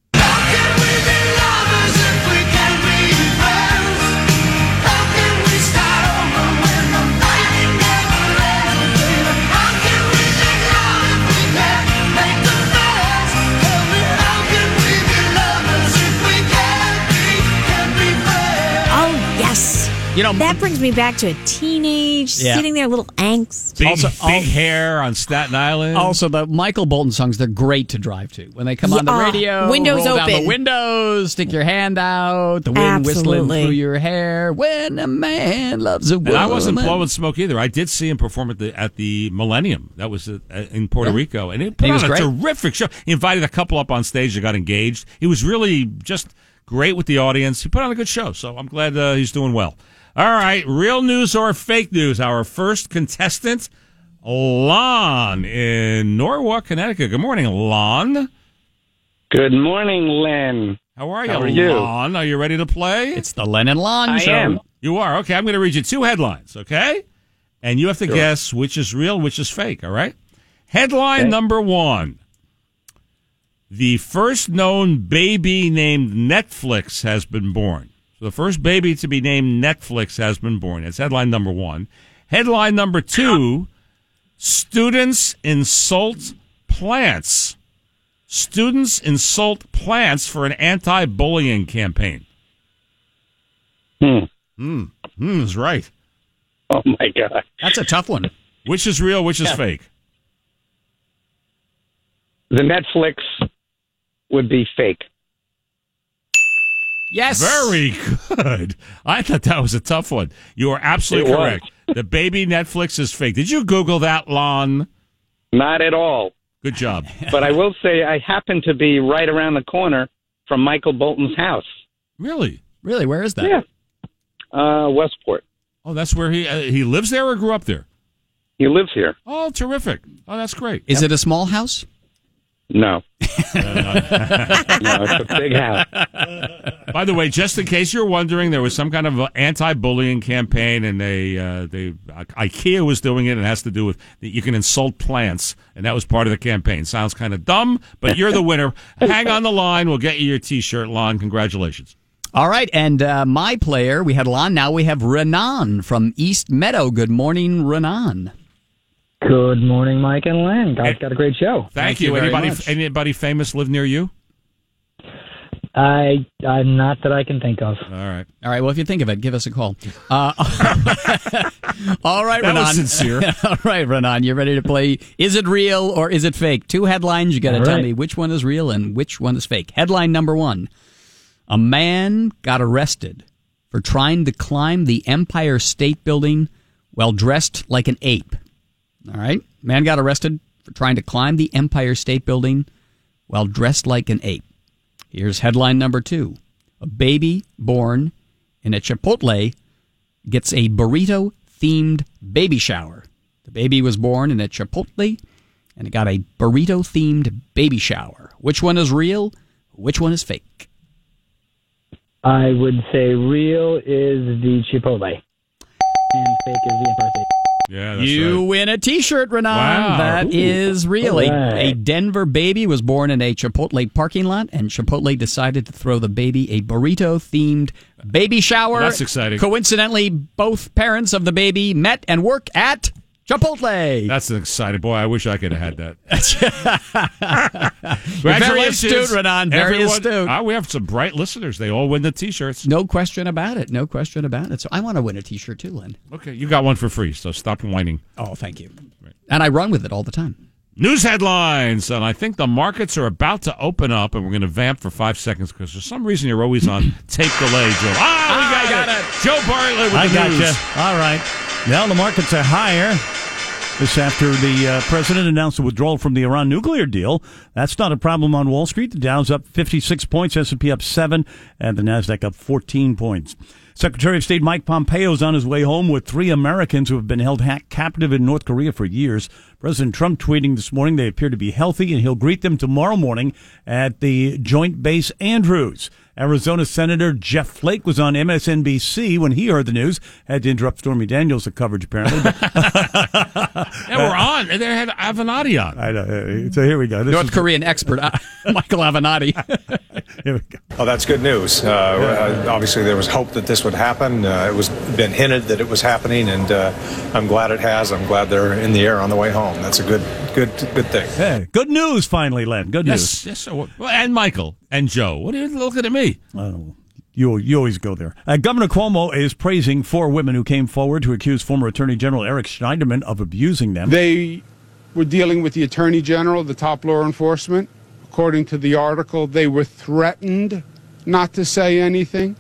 You know, that brings me back to a teenage, Yeah. sitting there, little angst. Big, Also- big hair on Staten Island. Also, the Michael Bolton songs, they're great to drive to. When they come on the Yeah, radio, windows roll down open. the windows, stick your hand out, the wind whistling Absolutely. through your hair. When a man loves a woman. And I wasn't blowing smoke either. I did see him perform at the at the Millennium. That was uh, in Puerto Yeah. Rico, and it put He on was a great. terrific show. He invited a couple up on stage that got engaged. He was really just great with the audience. He put on a good show, so I'm glad uh, he's doing well. All right, real news or fake news? Our first contestant, Lon in Norwalk, Connecticut. Good morning, Lon. Good morning, Len. How are you, How are you? Lon? Are you ready to play? It's the Len and Lon I show. am. You are? Okay, I'm going to read you two headlines, okay? And you have to Sure. guess which is real, which is fake, all right? Headline Okay. number one. The first known baby named Netflix has been born. So the first baby to be named Netflix has been born. That's headline number one. Headline number two, students insult plants. Students insult plants for an anti-bullying campaign. Hmm. Hmm. Hmm is right. Oh, my God. That's a tough one. Which is real, which is Yeah. fake? The Netflix would be fake. Yes. Very good. I thought that was a tough one. You are absolutely It was. correct. The baby Netflix is fake. Did you Google that, Lon? Not at all. Good job. But I will say I happen to be right around the corner from Michael Bolton's house. Really? Really? Where is that? Yeah. Uh, Westport. Oh, that's where he uh, he lives there or grew up there? He lives here. Oh, terrific. Oh, that's great. Is it a small house? No. No, it's a big house. By the way, just in case you're wondering, there was some kind of a anti-bullying campaign, and they, uh, they IKEA was doing it. And it has to do with that you can insult plants, and that was part of the campaign. Sounds kind of dumb, but you're the winner. Hang on the line. We'll get you your T-shirt, Lon. Congratulations. All right, and uh, my player, we had Lon, now we have Renan from East Meadow. Good morning, Renan. Good morning, Mike and Len. Guys, got a great show. Thank, Thank you. you very Anybody much. anybody famous live near you? I, I'm not that I can think of. All right. All right, well, if you think of it, give us a call. Uh, all right, That Renan. was sincere. All right, Renan, you ready to play Is It Real or Is It Fake? Two headlines. You got to All tell right. me which one is real and which one is fake. Headline number one. A man got arrested for trying to climb the Empire State Building while dressed like an ape. All right? Man got arrested for trying to climb the Empire State Building while dressed like an ape. Here's headline number two. A baby born in a Chipotle gets a burrito-themed baby shower. The baby was born in a Chipotle, and it got a burrito-themed baby shower. Which one is real? Which one is fake? I would say real is the Chipotle, and fake is the Empire State. Yeah, that's You right. win a T-shirt, Renan. Wow. That Ooh. is real. A- All right. A Denver baby was born in a Chipotle parking lot, and Chipotle decided to throw the baby a burrito-themed baby shower. Well, that's exciting. Coincidentally, both parents of the baby met and work at Chipotle. That's an exciting boy. I wish I could have had that. You're very astute, Renan. Very Everyone- astute. Ah, we have some bright listeners. They all win the T-shirts. No question about it. No question about it. So I want to win a T-shirt too, Len. Okay, you got one for free, so stop whining. Oh, thank you. And I run with it all the time. News headlines, and I think the markets are about to open up, and we're going to vamp for five seconds because for some reason you're always on tape delay, Joe. Ah, we got, I got it. Joe Bartlett with I the got news. you. All right. Now the markets are higher. This after the uh, president announced a withdrawal from the Iran nuclear deal. That's not a problem on Wall Street. The Dow's up fifty-six points, S and P up seven, and the Nasdaq up fourteen points. Secretary of State Mike Pompeo is on his way home with three Americans who have been held ha- captive in North Korea for years. President Trump tweeting this morning they appear to be healthy, and he'll greet them tomorrow morning at the Joint Base Andrews. Arizona Senator Jeff Flake was on M S N B C when he heard the news. Had to interrupt Stormy Daniels' coverage, apparently. Yeah, we're on. They had Avenatti on. I know. So here we go. This North is Korean expert uh, Michael Avenatti. Here we go. Oh, that's good news. Uh, uh, obviously, there was hope that this would happen. Uh, it was been hinted that it was happening, and uh, I'm glad it has. I'm glad they're in the air on the way home. That's a good, good, good thing. Hey, good news finally, Len. Good Yes, news. yes. So, well, and Michael and Joe. What are you looking at me? Oh, you you always go there. Uh, Governor Cuomo is praising four women who came forward to accuse former Attorney General Eric Schneiderman of abusing them. They were dealing with the Attorney General, the top law enforcement. According to the article, they were threatened not to say anything,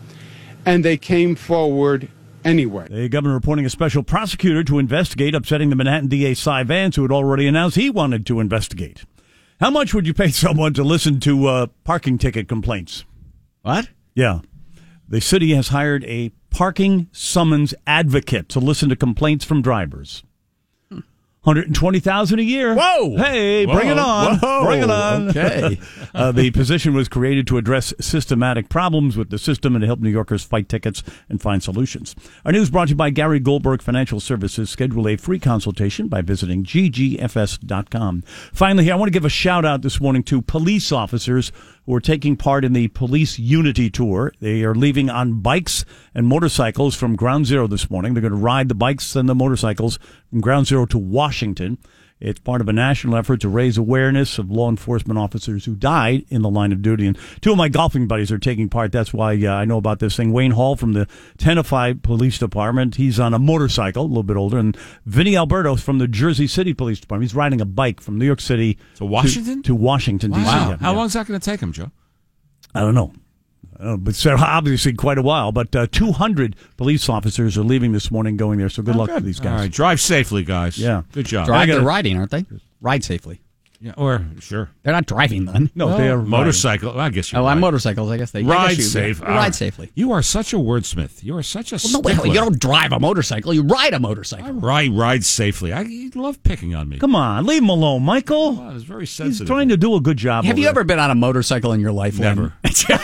and they came forward anyway. The governor appointing a special prosecutor to investigate, upsetting the Manhattan D A Cy Vance, who had already announced he wanted to investigate. How much would you pay someone to listen to uh, parking ticket complaints? What? Yeah. The city has hired a parking summons advocate to listen to complaints from drivers. one hundred twenty thousand dollars a year. Whoa! Hey, bring Whoa. it on. Whoa. Bring it on. Okay. uh, the position was created to address systematic problems with the system and to help New Yorkers fight tickets and find solutions. Our news brought to you by Gary Goldberg Financial Services. Schedule a free consultation by visiting g g f s dot com. Finally, here, I want to give a shout out this morning to police officers who are taking part in the Police Unity Tour. They are leaving on bikes and motorcycles from Ground Zero this morning. They're going to ride the bikes and the motorcycles from Ground Zero to Washington. It's part of a national effort to raise awareness of law enforcement officers who died in the line of duty. And two of my golfing buddies are taking part. That's why uh, I know about this thing. Wayne Hall from the Tenafly Police Department. He's on a motorcycle, a little bit older. And Vinny Alberto from the Jersey City Police Department. He's riding a bike from New York City to Washington? To, to Washington, Wow. D C. How Yeah. long is that going to take him, Joe? I don't know. Uh, but so obviously quite a while. But uh, two hundred police officers are leaving this morning going there. So good Oh, luck good. to these guys. All right, drive safely, guys. Yeah. Good job. Drive, they're riding, aren't they? Ride safely. Yeah, or sure. They're not driving then. No, Well, they are motorcycle. Well, I guess you're Oh, right. I'm motorcycles. I guess they I Ride guess you, safe. yeah. All Ride right. safely. You are such a wordsmith. You are such a Well, no, wait, stickler. you don't drive a motorcycle. You ride a motorcycle. Right, ride safely. I you love picking on me. Come on, leave him alone, Michael. Wow, it's very He's sensitive. trying to do a good job. Have over you there. ever been on a motorcycle in your life? Lynn? Never.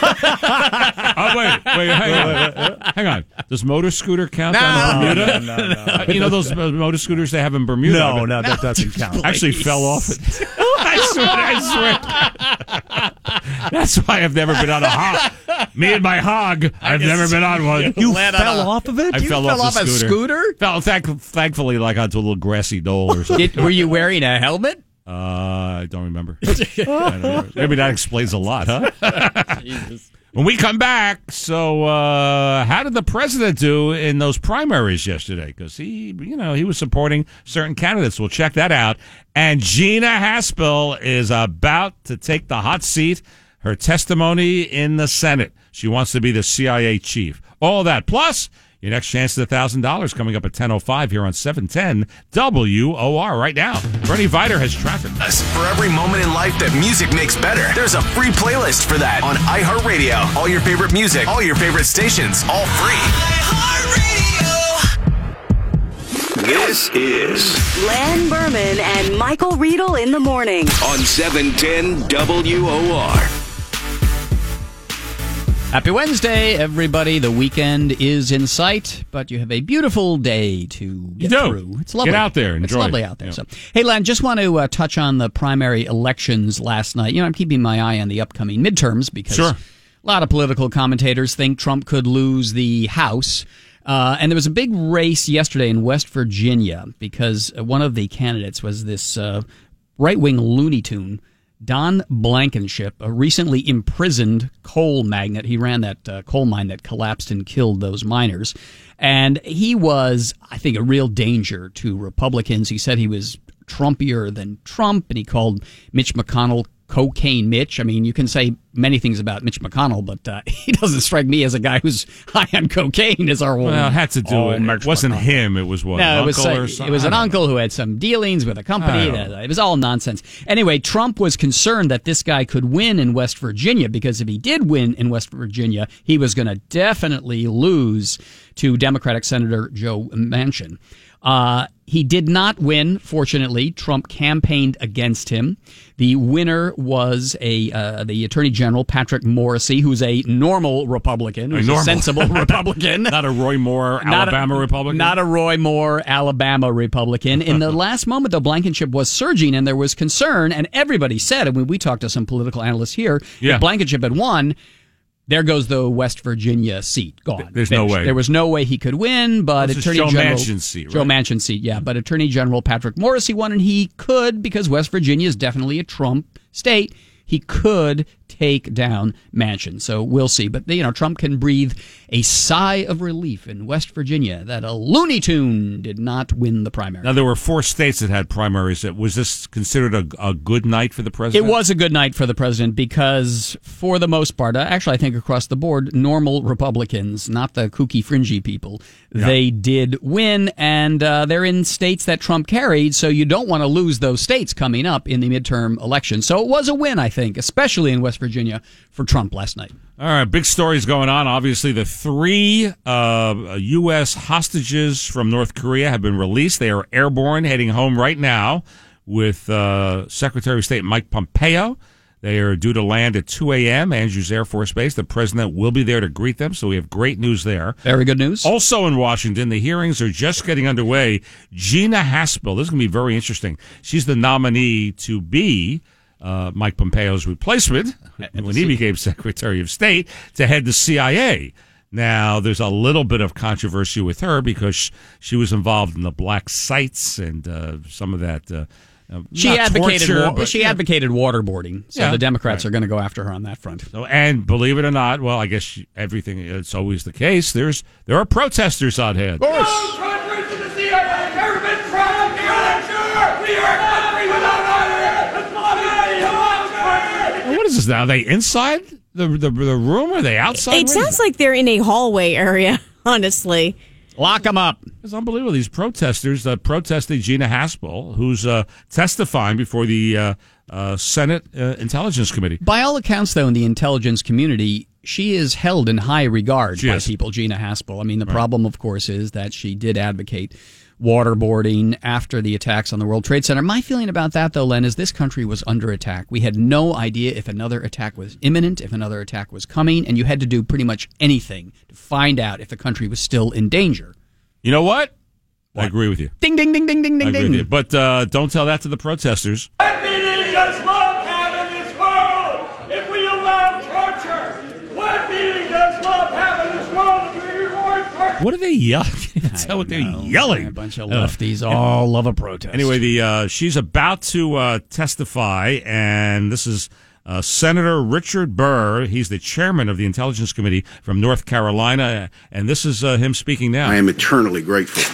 Oh, wait, wait, hang on. Hang on. Does motor scooter count down in Bermuda? No, no, no, no. Uh, you know those uh, motor scooters they have in Bermuda? No, But- no, that doesn't count. Actually fell off it. I swear, I swear. That's why I've never been on a hog. Me and my hog, I've guess never been on one. You Land fell on a- off of it? I You fell, fell off, off the a scooter. scooter? Fell, thank, thankfully, like onto a little grassy knoll or something. Did, were you wearing a helmet? Uh, I don't remember. I don't remember. Maybe that explains a lot, huh? Jesus. When we come back, so uh, how did the president do in those primaries yesterday? Because he, you know, he was supporting certain candidates. We'll check that out. And Gina Haspel is about to take the hot seat. Her testimony in the Senate. She wants to be the C I A chief. All that. Plus, your next chance at one thousand dollars coming up at ten oh five here on seven ten W O R right now. Bernie Vider has traffic. For every moment in life that music makes better, there's a free playlist for that on iHeartRadio. All your favorite music, all your favorite stations, all free. iHeartRadio. This is Len Berman and Michael Riedel in the morning. on seven ten W O R. Happy Wednesday, everybody. The weekend is in sight, but you have a beautiful day to get You do. through. It's lovely. Get out there. It's Enjoy lovely it. out there. Yeah. So, hey, Len, just want to uh, touch on the primary elections last night. You know, I'm keeping my eye on the upcoming midterms because Sure. a lot of political commentators think Trump could lose the House. Uh, and there was a big race yesterday in West Virginia because one of the candidates was this uh, right-wing Looney Tune, Don Blankenship, a recently imprisoned coal magnate. He ran that uh, coal mine that collapsed and killed those miners. And he was, I think, a real danger to Republicans. He said he was Trumpier than Trump, and he called Mitch McConnell cocaine Mitch. I mean, you can say many things about Mitch McConnell, but uh, he doesn't strike me as a guy who's high on cocaine. As our well, it had to do it. It wasn't McConnell. him. It was what? No, an it was uncle uh, or something? it was an I don't uncle who had some dealings with a company. I don't That, it was all nonsense. Anyway, Trump was concerned that this guy could win in West Virginia because if he did win in West Virginia, he was going to definitely lose to Democratic Senator Joe Manchin. Uh, he did not win, fortunately. Trump campaigned against him. The winner was a uh, the Attorney General, Patrick Morrisey, who's a normal Republican, who's a, normal. sensible Republican. Not a Roy Moore, Not Alabama a, Republican? Not a Roy Moore, Alabama Republican. In the last moment, though, Blankenship was surging, and there was concern, and everybody said, and when we talked to some political analysts here, Yeah. if Blankenship had won, there goes the West Virginia seat gone. There's no Finished. way. There was no way he could win, but This is Attorney Joe General Manchin's seat, right? Joe Manchin's seat, yeah. But Attorney General Patrick Morrisey won, and he could, because West Virginia is definitely a Trump state, he could take down Manchin. So we'll see. But, you know, Trump can breathe a sigh of relief in West Virginia that a Looney Tune did not win the primary. Now, there were four states that had primaries. Was this considered a, a good night for the president? It was a good night for the president because, for the most part, uh, actually, I think across the board, normal Republicans, not the kooky, fringy people, Yeah. they did win, and uh, they're in states that Trump carried, so you don't want to lose those states coming up in the midterm election. So it was a win, I think, especially in West Virginia for Trump last night. All right, big stories going on. Obviously, the three uh, U S hostages from North Korea have been released. They are airborne, heading home right now with uh, Secretary of State Mike Pompeo. They are due to land at two a.m. Andrews Air Force Base. The president will be there to greet them, so we have great news there. Very good news. Also in Washington, the hearings are just getting underway. Gina Haspel, this is going to be very interesting. She's the nominee to be Uh, Mike Pompeo's replacement when he became Secretary of State to head the C I A. Now, there's a little bit of controversy with her because she was involved in the black sites and uh, some of that. Uh, uh, She not advocated torture, wa- but, she yeah. advocated waterboarding, so Yeah, the Democrats right. are going to go after her on that front. So, and believe it or not, well, I guess she- everything it's always the case. There's there are protesters on hand. No country to the C I A has ever been tried. We are a country without honor. What is this now? Are they inside the, the the room? Or are they outside? It sounds like they're in a hallway area, honestly. Lock them up. It's unbelievable. These protesters uh, protested Gina Haspel, who's uh, testifying before the uh, uh, Senate uh, Intelligence Committee. By all accounts, though, in the intelligence community, she is held in high regard She by is. people, Gina Haspel. I mean, the Right. problem, of course, is that she did advocate waterboarding after the attacks on the World Trade Center. My feeling about that, though, Len, is this country was under attack. We had no idea if another attack was imminent, if another attack was coming, and you had to do pretty much anything to find out if the country was still in danger. You know what? I agree with you. Ding, ding, ding, ding, ding, I ding, agree with you. ding. But uh, don't tell that to the protesters. What meaning does love have in this world if we allow torture? What meaning does love have in this world if we reward torture? What are they yelling? I can't tell what they're yelling. A bunch of lefties all love a protest. Anyway, the uh, she's about to uh, testify, and this is uh, Senator Richard Burr. He's the chairman of the Intelligence Committee from North Carolina, and this is uh, him speaking now. I am eternally grateful.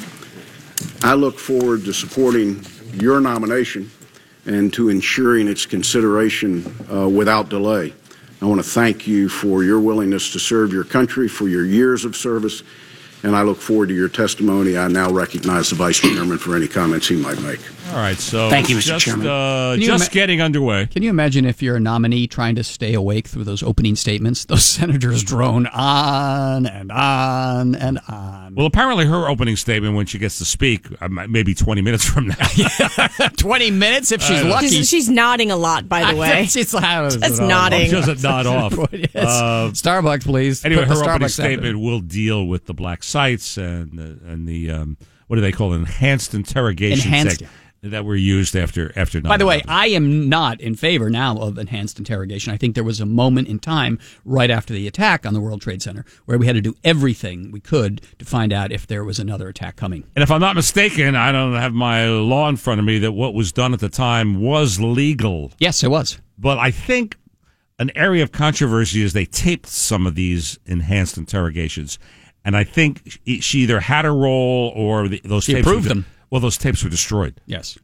I look forward to supporting your nomination and to ensuring its consideration uh, without delay. I want to thank you for your willingness to serve your country, for your years of service, and I look forward to your testimony. I now recognize the Vice Chairman for any comments he might make. All right, so Thank you, Mister just, Chairman. Uh, Can you just ima- getting underway. Can you imagine if you're a nominee trying to stay awake through those opening statements? Those senators drone on and on and on. Well, apparently her opening statement when she gets to speak, uh, maybe twenty minutes from now. twenty minutes if she's I know. lucky. She's, she's nodding a lot, by the way. She's Just just nodding. She doesn't nod off. Yes. Uh, Starbucks, please. Anyway, Put her the opening Starbucks statement will deal with the black sites and the, and the um, what do they call it? Enhanced interrogation Enhanced- tech that were used after after. By the way, nine eleven. I am not in favor now of enhanced interrogation. I think there was a moment in time right after the attack on the World Trade Center where we had to do everything we could to find out if there was another attack coming. And if I'm not mistaken, I don't have my law in front of me, that what was done at the time was legal. Yes, it was. But I think an area of controversy is they taped some of these enhanced interrogations. And I think she either had a role or the, those She tapes approved were, them. Well, those tapes were destroyed. Yes.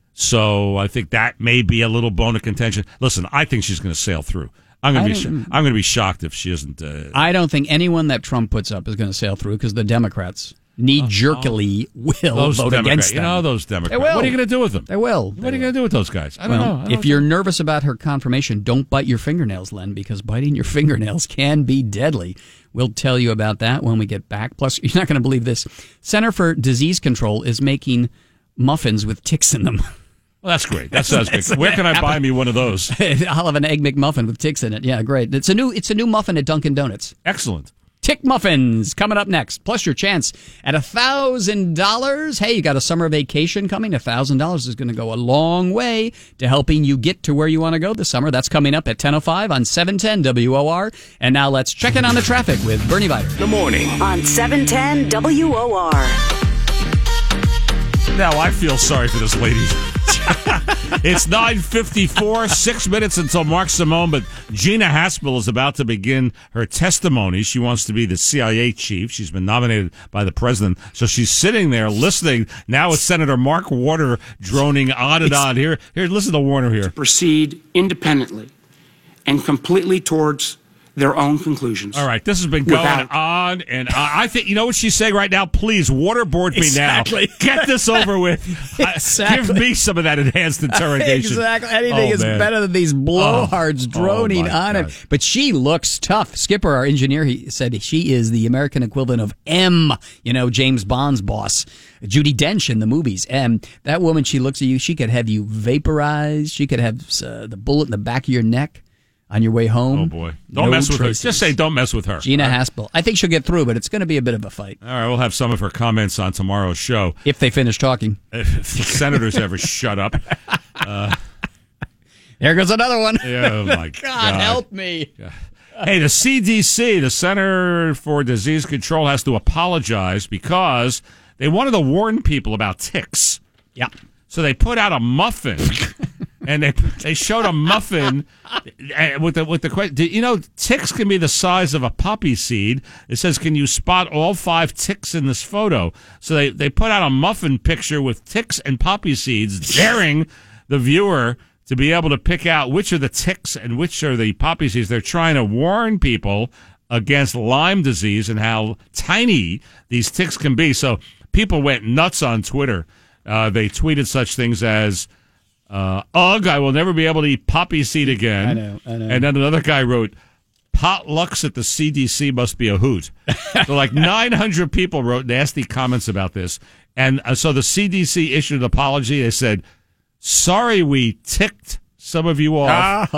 So I think that may be a little bone of contention. Listen, I think she's going to sail through. I'm going to be. Sh- I'm going to be shocked if she isn't. Uh, I don't think anyone that Trump puts up is going to sail through because the Democrats knee-jerkily oh, will those vote Democrats, against them. You know those Democrats. They will. What are you going to do with them? They will. What are you going to do with those guys? I don't well, know. I don't if you're nervous about her confirmation, don't bite your fingernails, Len, because biting your fingernails can be deadly. We'll tell you about that when we get back. Plus, you're not going to believe this. Center for Disease Control is making muffins with ticks in them. Well, that's great. That sounds good. Where can I buy me one of those? I'll have an egg McMuffin with ticks in it. Yeah, great. It's a new it's a new muffin at Dunkin' Donuts. Excellent. Tick muffins coming up next. Plus your chance at one thousand dollars. Hey, you got a summer vacation coming? one thousand dollars is going to go a long way to helping you get to where you want to go this summer. That's coming up at ten oh five on seven ten W O R. And now let's check in on the traffic with Bernie Viter. The morning on seven ten W O R. Now I feel sorry for this lady. It's nine fifty-four, six minutes until Mark Simone, but Gina Haspel is about to begin her testimony. She wants to be the C I A chief. She's been nominated by the president, so she's sitting there listening. Now it's Senator Mark Warner droning on and on. Here, here, listen to Warner here. Proceed independently and completely towards their own conclusions. All right, this has been going Without, on and on. I think, you know what she's saying right now? Please, waterboard me exactly. now. Get this over with. Exactly. Give me some of that enhanced interrogation. Exactly. Anything oh, is man. better than these blowhards oh. droning oh, on God. it. But she looks tough. Skipper, our engineer, he said she is the American equivalent of M, you know, James Bond's boss. Judi Dench in the movies. And that woman, she looks at you, she could have you vaporized. She could have uh, the bullet in the back of your neck. On your way home. Oh, boy. Don't no mess with traces. her. Just say don't mess with her. Gina right? Haspel. I think she'll get through, but it's going to be a bit of a fight. All right, we'll have some of her comments on tomorrow's show. If they finish talking. If the senators ever shut up. Uh, there goes another one. Oh, my God. God, help me. God. Hey, the C D C, the Center for Disease Control, has to apologize because they wanted to warn people about ticks. Yeah. So they put out a muffin. And they they showed a muffin with the with the question. You know, ticks can be the size of a poppy seed. It says, "Can you spot all five ticks in this photo?" So they, they put out a muffin picture with ticks and poppy seeds, daring the viewer to be able to pick out which are the ticks and which are the poppy seeds. They're trying to warn people against Lyme disease and how tiny these ticks can be. So people went nuts on Twitter. Uh, they tweeted such things as, Uh, ugh, I will never be able to eat poppy seed again. I know, I know. And then another guy wrote, potlucks at the C D C must be a hoot. So like nine hundred people wrote nasty comments about this. And uh, so the C D C issued an apology. They said, sorry we ticked some of you off.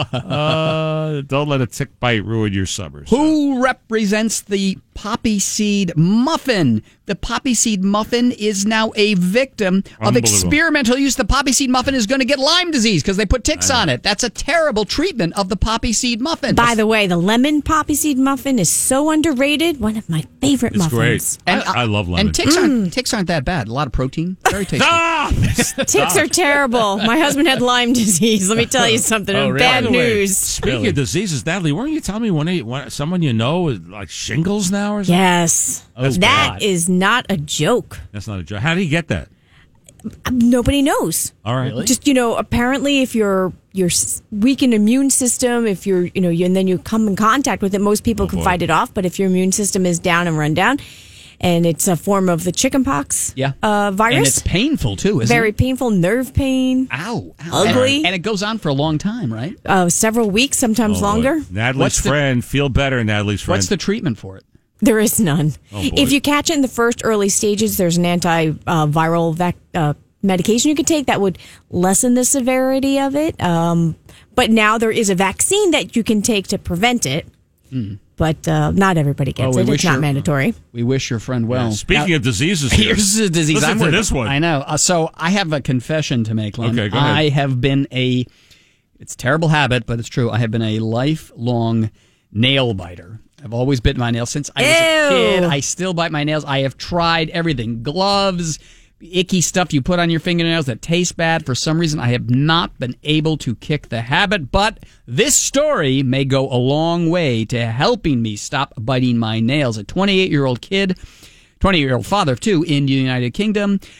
uh, don't let a tick bite ruin your summers. Who represents the poppy seed muffin? The poppy seed muffin is now a victim of experimental use. The poppy seed muffin is going to get Lyme disease because they put ticks on it. That's a terrible treatment of the poppy seed muffin. By the way, the lemon poppy seed muffin is so underrated. One of my favorite It's muffins. great. And, I, I love lemon. And ticks aren't, ticks aren't that bad. A lot of protein. Very tasty. Ah! Ticks are terrible. My husband had Lyme disease. Let me tell you something. Oh, really? Bad By the way, news. Speaking Really? of diseases, Natalie, weren't you telling me one, one someone you know is like shingles now or something? Yes. That's that bad. is not a joke. That's not a joke. How do you get that? Nobody knows. All right. Just, you know, apparently if you're you're s- weak in immune system, if you're, you know, you, and then you come in contact with it, most people Oh, can boy. fight it off. But if your immune system is down and run down, and it's a form of the chickenpox Yeah. uh, virus. And it's painful, too, isn't Very it? painful, nerve pain. Ow. ow. Ugly. And, and it goes on for a long time, right? Uh, several weeks, sometimes Oh, boy. longer. Natalie's What's the- friend, feel better, Natalie's friend. What's the treatment for it? There is none. Oh, boy. If you catch it in the first early stages, there's an antiviral vac- uh, medication you can take that would lessen the severity of it. Um, but now there is a vaccine that you can take to prevent it. Mm. But uh, not everybody gets Oh, we it. wish It's not your- mandatory. We wish your friend well. Yeah, speaking Now- of diseases, here, Here's a disease. Listen I'm to worried this about. one. I know. Uh, so I have a confession to make, Len. Okay, go ahead. I have been a, it's a terrible habit, but it's true. I have been a lifelong nail biter. I've always bitten my nails since I was a kid. Ew. I still bite my nails. I have tried everything. Gloves, icky stuff you put on your fingernails that taste bad. For some reason, I have not been able to kick the habit, but this story may go a long way to helping me stop biting my nails. A twenty-eight-year-old kid, twenty-year-old father, too, in the United Kingdom,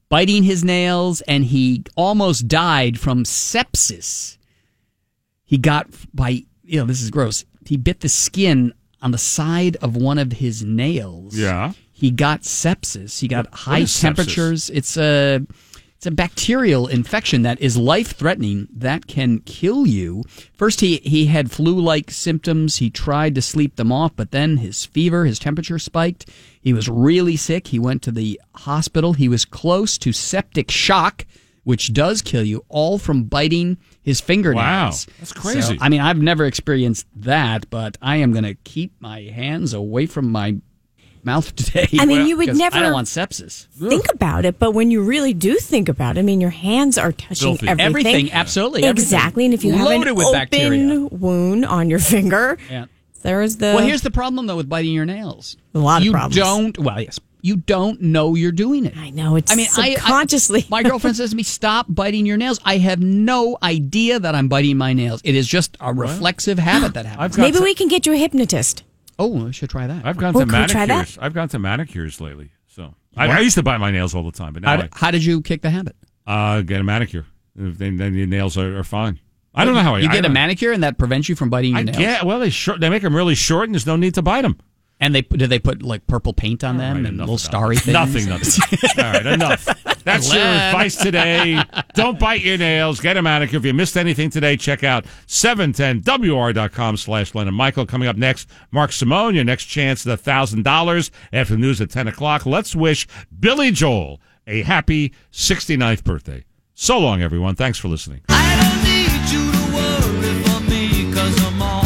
biting his nails, and he almost died from sepsis. He got by, you know, this is gross. He bit the skin on the side of one of his nails. Yeah. He got sepsis. He got What- high what is sepsis? temperatures. It's a it's a bacterial infection that is life-threatening, that can kill you. First, he, he had flu-like symptoms. He tried to sleep them off, but then his fever, his temperature spiked. He was really sick. He went to the hospital. He was close to septic shock, which does kill you, all from biting his fingernails. Wow, that's crazy. So, I mean, I've never experienced that, but I am going to keep my hands away from my mouth today. I mean, you would because never I don't want sepsis. think about it, but when you really do think about it, I mean, your hands are touching Filthy. everything. Everything, absolutely, everything. Exactly, and if you Loaded have an with open bacteria. wound on your finger, Yeah. there's the... Well, here's the problem, though, with biting your nails. A lot of you problems. don't, well, yes, you don't know you're doing it. I know, it's I mean, I- subconsciously. I, my girlfriend says to me, stop biting your nails. I have no idea that I'm biting my nails. It is just a reflexive habit that happens. Maybe we can get you a hypnotist. Oh, I should try that. I've gone Oh, to can we try that? manicures. I've gone to manicures lately. So I, I used to bite my nails all the time, but now How, I how did you kick the habit? uh, get a manicure. Then, then your nails are, are fine. I don't know how I You I get a don't- manicure, and that prevents you from biting your I nails. get well. They short. They make them really short, and there's no need to bite them. And they did they put like purple paint on them right, and enough little about starry it. things? Nothing, nothing. All right, enough. That's your Len. advice today. Don't bite your nails. Get a manicure. If you missed anything today, check out seven ten W R dot com slash Len and Michael. Coming up next, Mark Simone, your next chance at one thousand dollars after the news at ten o'clock. Let's wish Billy Joel a happy sixty-ninth birthday. So long, everyone. Thanks for listening.